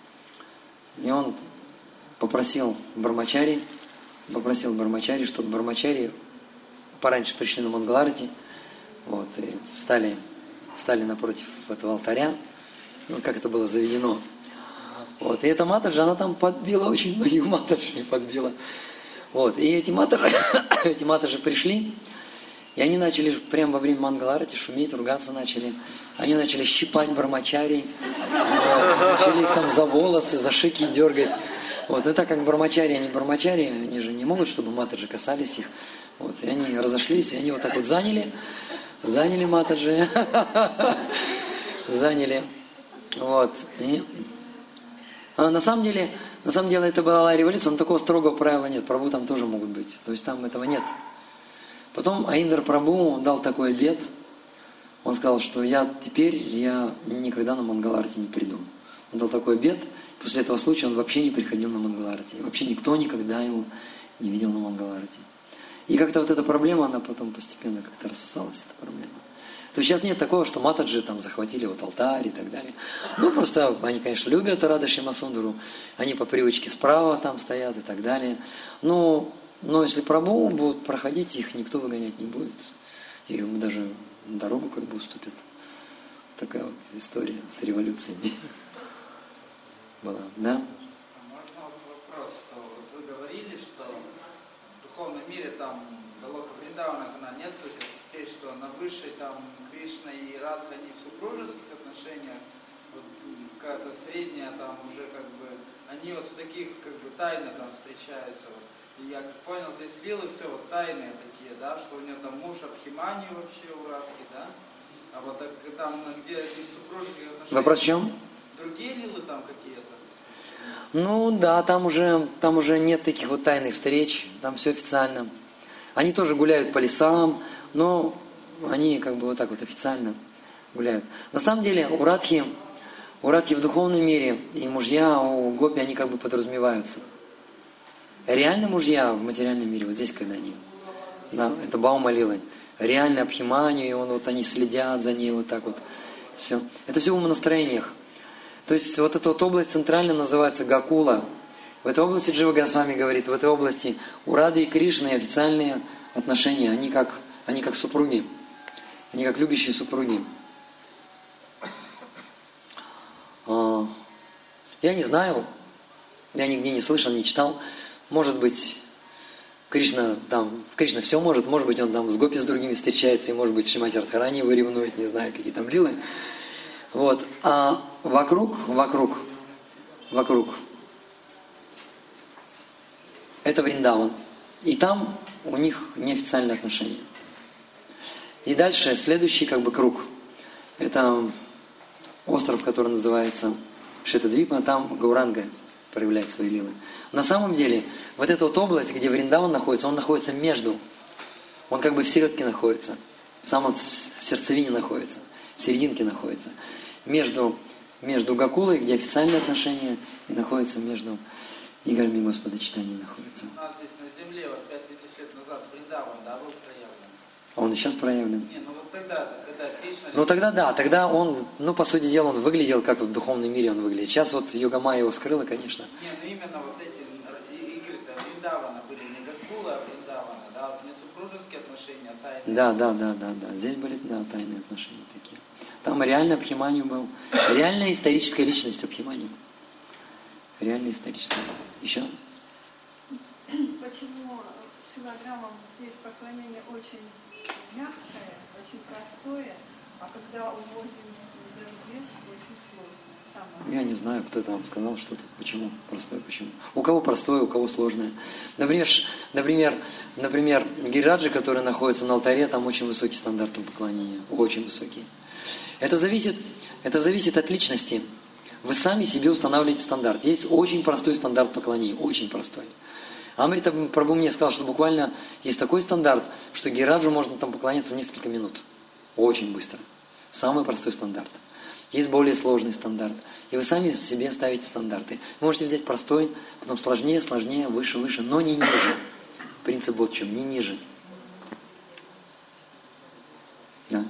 и он попросил Брахмачари, попросил Брахмачари, чтобы Брахмачари пораньше пришли на Мангаларати, вот, и встали, встали напротив этого алтаря, вот как это было заведено. Вот, и эта матаджи, она там подбила, очень многих матаджи подбила. Вот, и эти матаджи, эти матаджи пришли, и они начали прямо во время Мангаларати шуметь, ругаться начали. Они начали щипать Брахмачари, вот, начали их там за волосы, за шики дергать. Вот, и так как Брахмачари, они Брахмачари, они же не могут, чтобы матаджи касались их. Вот, и они разошлись, и они вот так вот заняли, заняли матаджи, заняли. Вот, и... А на самом деле, на самом деле это была революция, но такого строгого правила нет. Прабху там тоже могут быть. То есть там этого нет. Потом Аиндра Прабху дал такой обет. Он сказал, что я теперь я никогда на Мангаларти не приду. Он дал такой обет. После этого случая он вообще не приходил на Мангаларти. Вообще никто никогда его не видел на Мангаларти. И как-то вот эта проблема, она потом постепенно как-то рассосалась, эта проблема. То есть сейчас нет такого, что матаджи там захватили вот алтарь и так далее. Ну, просто они, конечно, любят Рада Шьямасундару. Они по привычке справа там стоят и так далее. Но, но если Прабху будут проходить, их никто выгонять не будет. Им даже дорогу как бы уступят. Такая вот история с революциями была, да? Можно вот вопрос, что вот вы говорили, что духовном мире, там, Галока Вриндавана, она несколько частей, что на высшей, там, Кришна и Радха, они в супружеских отношениях, вот, какая-то средняя, там, уже, как бы, они вот в таких, как бы, тайно там встречаются, вот. И я как понял, здесь лилы все вот тайные такие, да, что у нее там муж Абхимани вообще у Радхи, да, а вот так, там, где из супружеских отношений... Вопрос в чем? Другие лилы там какие-то? Ну да, там уже, там уже нет таких вот тайных встреч, там все официально. Они тоже гуляют по лесам, но они как бы вот так вот официально гуляют. На самом деле у Радхи, у Радхи в духовном мире и мужья у гопи, они как бы подразумеваются. Реально мужья в материальном мире, вот здесь когда они, да, это Баума Лилы, реально Абхиманию, и он, вот они следят за ней вот так вот, все. Это все в умонастроениях. То есть вот эта вот область центральная называется Гакула. В этой области Джива Госвами говорит, в этой области у Рады и Кришны официальные отношения, они как, они как супруги, они как любящие супруги. Я не знаю, я нигде не слышал, не читал. Может быть, Кришна там, Кришна все может, может быть, он там с гопи с другими встречается, и может быть, Шримати Радхарани его ревнует, не знаю, какие там лилы. Вот. А вокруг, вокруг, вокруг, это Вриндаван. И там у них неофициальные отношения. И дальше следующий как бы круг. Это остров, который называется Шетадвипа, там Гауранга проявляет свои лилы. На самом деле, вот эта вот область, где Вриндаван находится, он находится между, он как бы в середке находится, в самом в сердцевине находится, в серединке находится. Между, между Гакулой, где официальные отношения, и находится между играми Господа Читания находится. У нас здесь на земле, вот пять тысяч лет назад Вриндаван, да, был проявлен? А он и сейчас проявлен. Не, ну вот тогда, когда Кришна... Ну тогда да, тогда он, ну по сути дела, он выглядел, как в духовном мире он выглядит. Сейчас вот Йога-майя его скрыла, конечно. Не, ну именно вот эти игры-то Вриндавана были не Гакула, а Вриндавана, да, вот не супружеские отношения, а тайные. Да, да, да, да, да. Здесь были, да, тайные отношения такие. Там реально Абхиманию был. Реальная историческая личность Абхиманию. Реальная историческая. Еще? Почему шилограммам здесь поклонение очень мягкое, очень простое, а когда уводим за рубеж, очень сложное? Самое. Я не знаю, кто это вам сказал, что-то. Почему? Простое, почему? У кого простое, у кого сложное. Например, например, например, Гириджи, который находится на алтаре, там очень высокий стандарт поклонения. Очень высокий. Это зависит, это зависит от личности. Вы сами себе устанавливаете стандарт. Есть очень простой стандарт поклонения, очень простой. Амрита Прабху мне сказал, что буквально есть такой стандарт, что Гираджу можно там поклоняться несколько минут. Очень быстро. Самый простой стандарт. Есть более сложный стандарт. И вы сами себе ставите стандарты. Вы можете взять простой, потом сложнее, сложнее, выше, выше, но не ниже. Принцип вот в чем, не ниже. Да.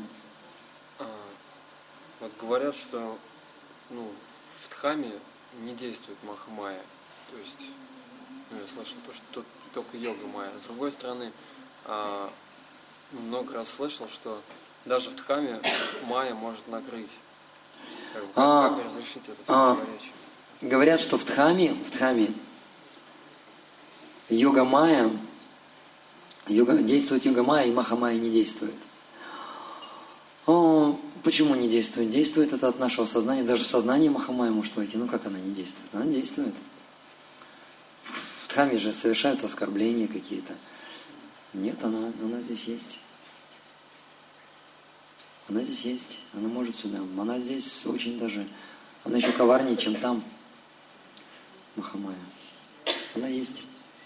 Вот говорят, что ну, в Дхаме не действует Махамая. То есть, ну, я слышал, то, что тут только йога майя. С другой стороны, а, много раз слышал, что даже в Дхаме майя может накрыть. Как, как, а, как разрешить это а, противоречие? Говорят, что в Дхаме, в Дхаме йога майя, йога, действует йога майя, и Махамая не действует. О, почему не действует? Действует это от нашего сознания. Даже в сознание Махамая может войти. Ну как она не действует? Она действует. В Дхаме же совершаются оскорбления какие-то. Нет, она, она здесь есть. Она здесь есть. Она может сюда. Она здесь очень даже... Она еще коварнее, чем там. Махамая. Она есть.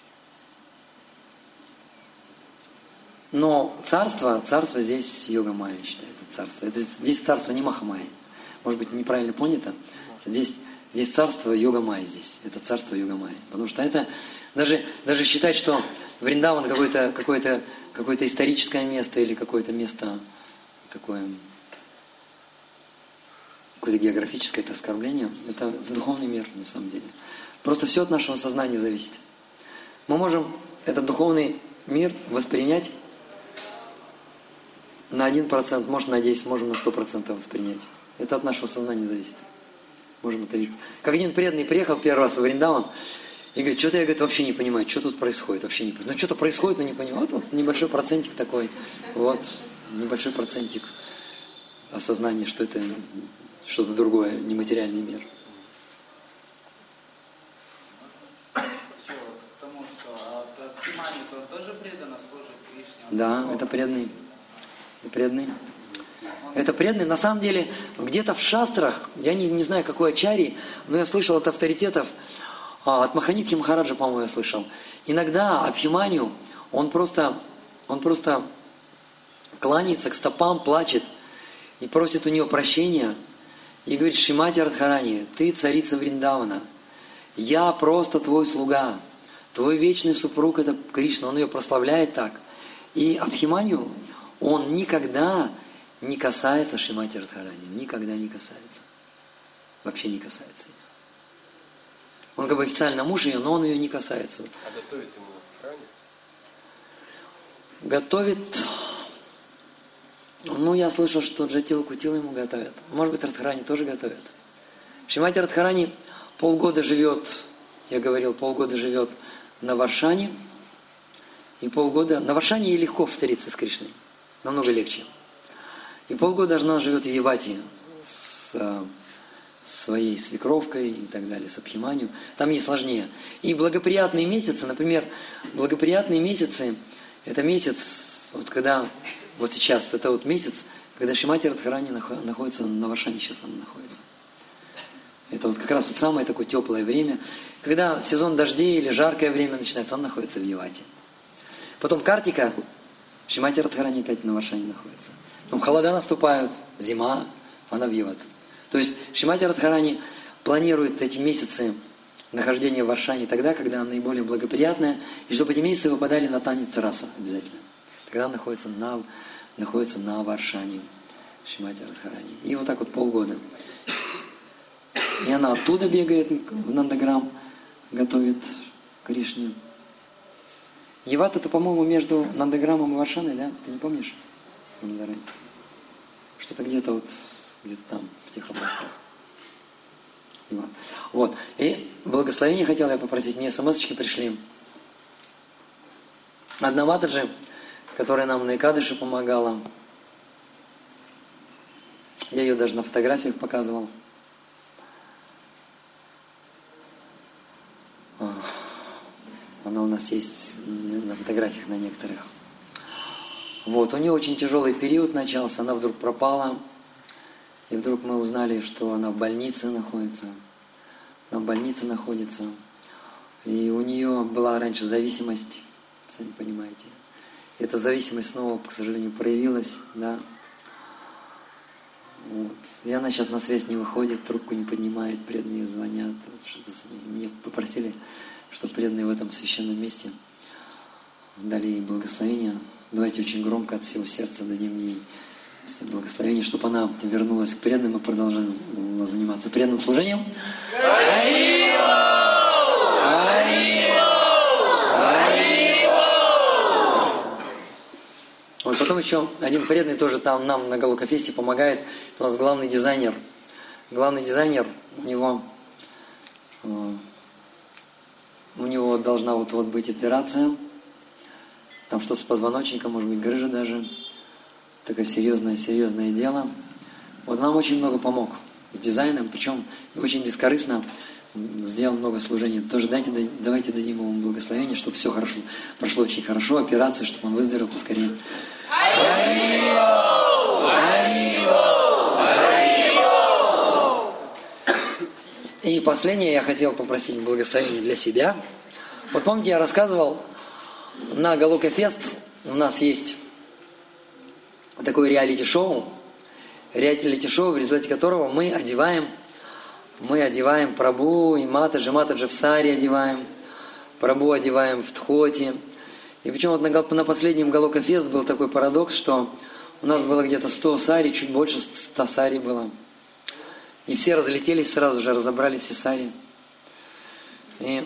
Но царство, царство здесь йога-майя считается царство. Это, здесь царство не Махамайя. Может быть, неправильно понято. Здесь, здесь царство йога-майя здесь. Это царство йога-майя. Потому что это, даже, даже считать, что Вриндаван какое-то, какое-то, какое-то историческое место или какое-то место, какое, какое-то географическое это оскорбление, это духовный мир на самом деле. Просто все от нашего сознания зависит. Мы можем этот духовный мир воспринять на один процент, может на десять, можем на сто процентов воспринять. Это от нашего сознания зависит. Можем это видеть. Как один преданный приехал первый раз в Вриндаван, И говорит, что-то я говорит, вообще не понимаю, что тут происходит, вообще не понимаю. Ну что-то происходит, но не понимаю. Вот, вот небольшой процентик такой, вот, небольшой процентик осознания, что это что-то другое, нематериальный мир. Еще вот к тому, что от Абхимани то тоже преданно служит Кришне. Да, это преданный. Это преданный. Это преданный. На самом деле, где-то в шастрах, я не, не знаю, какой ачарьи, но я слышал от авторитетов, от Маханидхи Махараджа, по-моему, я слышал. Иногда Абхиманию, он просто, он просто кланяется к стопам, плачет и просит у нее прощения. И говорит, Шримати Радхарани, ты царица Вриндавана, я просто твой слуга, твой вечный супруг это Кришна, он ее прославляет так. И Абхиманию, он никогда не касается Шримати Радхарани, никогда не касается. Вообще не касается ее. Он как бы официально муж ее, но он ее не касается. А готовит ему в храме? Готовит... Ну, я слышал, что Джатил Кутил ему готовят. Может быть, Радхарани тоже готовят. Шримати Радхарани полгода живет, я говорил, полгода живет на Варшане. И полгода... На Варшане ей легко встретиться с Кришной. Намного легче. И полгода она живет в Явати с, с своей свекровкой и так далее, с Абхиманию. Там ей сложнее. И благоприятные месяцы, например, благоприятные месяцы, это месяц, вот когда... Вот сейчас, это вот месяц, когда Шримати Радхарани находится на Варшане, сейчас она находится. Это вот как раз вот самое такое теплое время. Когда сезон дождей или жаркое время начинается, она находится в Явате. Потом Картика, Шримати Радхарани опять на Варшане находится. Потом холода наступают, зима, она в Яват. То есть Шримати Радхарани планирует эти месяцы нахождения в Варшане тогда, когда она наиболее благоприятная, и чтобы эти месяцы выпадали на танец раса обязательно. Тогда она находится на, находится на Варшане, Шримати Радхарани. И вот так вот полгода. И она оттуда бегает в Нандаграм, готовит Кришне. Яват это, по-моему, между Нандаграмом и Варшаной, да? Ты не помнишь? Что-то где-то вот, где-то там, в тех областях. Яват. Вот. И благословение хотел я попросить. Мне смс-очки пришли. Одна Матаджи, которая нам на Экадыше помогала. Я ее даже на фотографиях показывал. Она у нас есть на фотографиях на некоторых. Вот, у нее очень тяжелый период начался, она вдруг пропала. И вдруг мы узнали, что она в больнице находится. Она в больнице находится. И у нее была раньше зависимость, сами понимаете. Эта зависимость снова, к сожалению, проявилась, да. Вот. И она сейчас на связь не выходит, трубку не поднимает, преданные звонят, что-то с ней. Мне попросили, чтобы преданные в этом священном месте дали ей благословение. Давайте очень громко от всего сердца дадим ей все благословения, чтобы она вернулась к преданным и продолжала заниматься преданным служением. Вот потом еще один преданный тоже там нам на Галокафесте помогает. Это у нас главный дизайнер. Главный дизайнер, у него, э, у него должна вот-вот быть операция. Там что-то с позвоночником, может быть, грыжа даже. Такое серьезное, серьезное дело. Вот нам очень много помог с дизайном, причем очень бескорыстно сделал много служений. Тоже дайте, давайте дадим ему благословение, чтобы все хорошо прошло очень хорошо, операция, чтобы он выздоровел поскорее. И последнее я хотел попросить благословения для себя. Вот помните, я рассказывал, на Галокафест у нас есть такое реалити-шоу, реалити-шоу, в результате которого мы одеваем Мы одеваем Прабху и Матаджи, Матаджи в саре одеваем, Прабху одеваем в тхоте. И причем вот на, на последнем Галокафест был такой парадокс, что у нас было где-то сто сари, чуть больше ста сари было. И все разлетелись сразу же, разобрали все сари. И,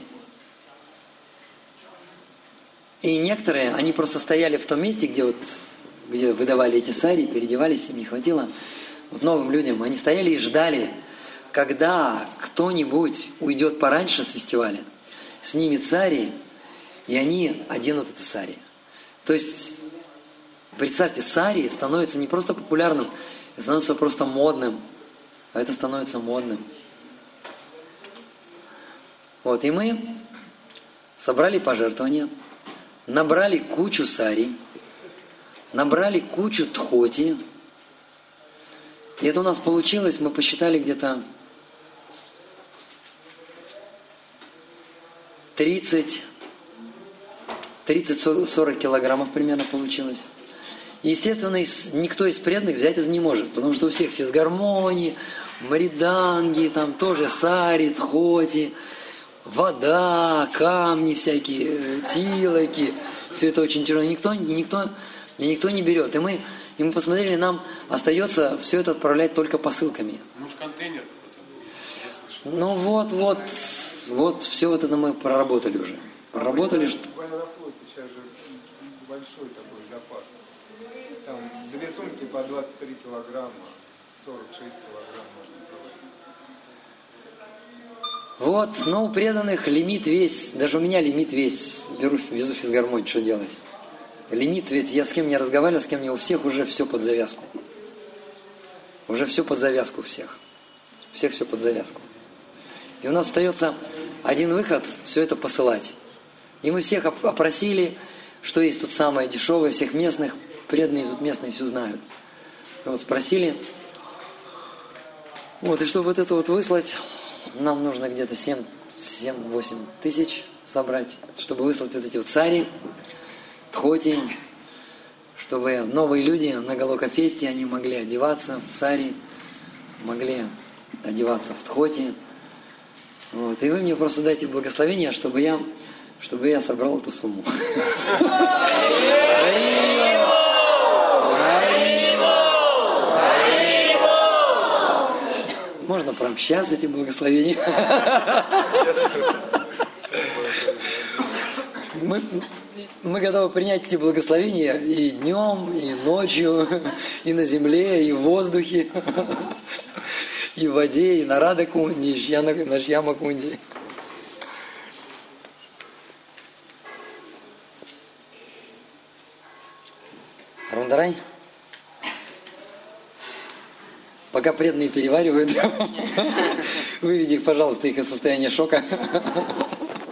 и некоторые, они просто стояли в том месте, где, вот, где выдавали эти сари, переодевались, им не хватило. Вот новым людям, они стояли и ждали, когда кто-нибудь уйдет пораньше с фестиваля. снимет сари, и они оденут это сари. То есть, представьте, сари становится не просто популярным, это становится просто модным. А это становится модным. Вот, и мы собрали пожертвования, набрали кучу сари, набрали кучу тхоти. И это у нас получилось, мы посчитали где-то тридцать-сорок килограммов примерно получилось. И, естественно, никто из преданных взять это не может, потому что у всех физгармонии, мриданги, там тоже сари, тхоти, вода, камни всякие, тилоки, все это очень тяжело. Никто, никто, никто не берет. И мы, и мы посмотрели, нам остается все это отправлять только посылками. Может, контейнер какой-то? Ну вот, вот, вот все вот это мы проработали уже. Проработали, что... В Аэрофлоте сейчас же большой такой запас. Там две сумки по двадцать три килограмма, сорок шесть килограмм можно проводить. Вот, но у преданных лимит весь, даже у меня лимит весь, беру, везу физгармонию, что делать? Лимит, ведь я с кем не разговаривал, с кем не, у всех уже все под завязку. Уже все под завязку у всех. У всех все под завязку. И у нас остается один выход, все это посылать. И мы всех опросили, что есть тут самое дешевое, всех местных, преданные тут местные все знают. Вот спросили. Вот, и чтобы вот это вот выслать, нам нужно где-то семь-восемь тысяч собрать, чтобы выслать вот эти вот сари, тхоти, чтобы новые люди на Галока-фесте, они могли одеваться в сари, могли одеваться в тхоти. Вот, и вы мне просто дайте благословение, чтобы я, чтобы я собрал эту сумму. Можно прямо сейчас эти благословения. Мы, мы готовы принять эти благословения и днем, и ночью, и на земле, и в воздухе, и в воде, и на Радакунде, и на Шьямакунде. Рундарай? Пока преданные переваривают, выведи их, пожалуйста, их из состояния шока.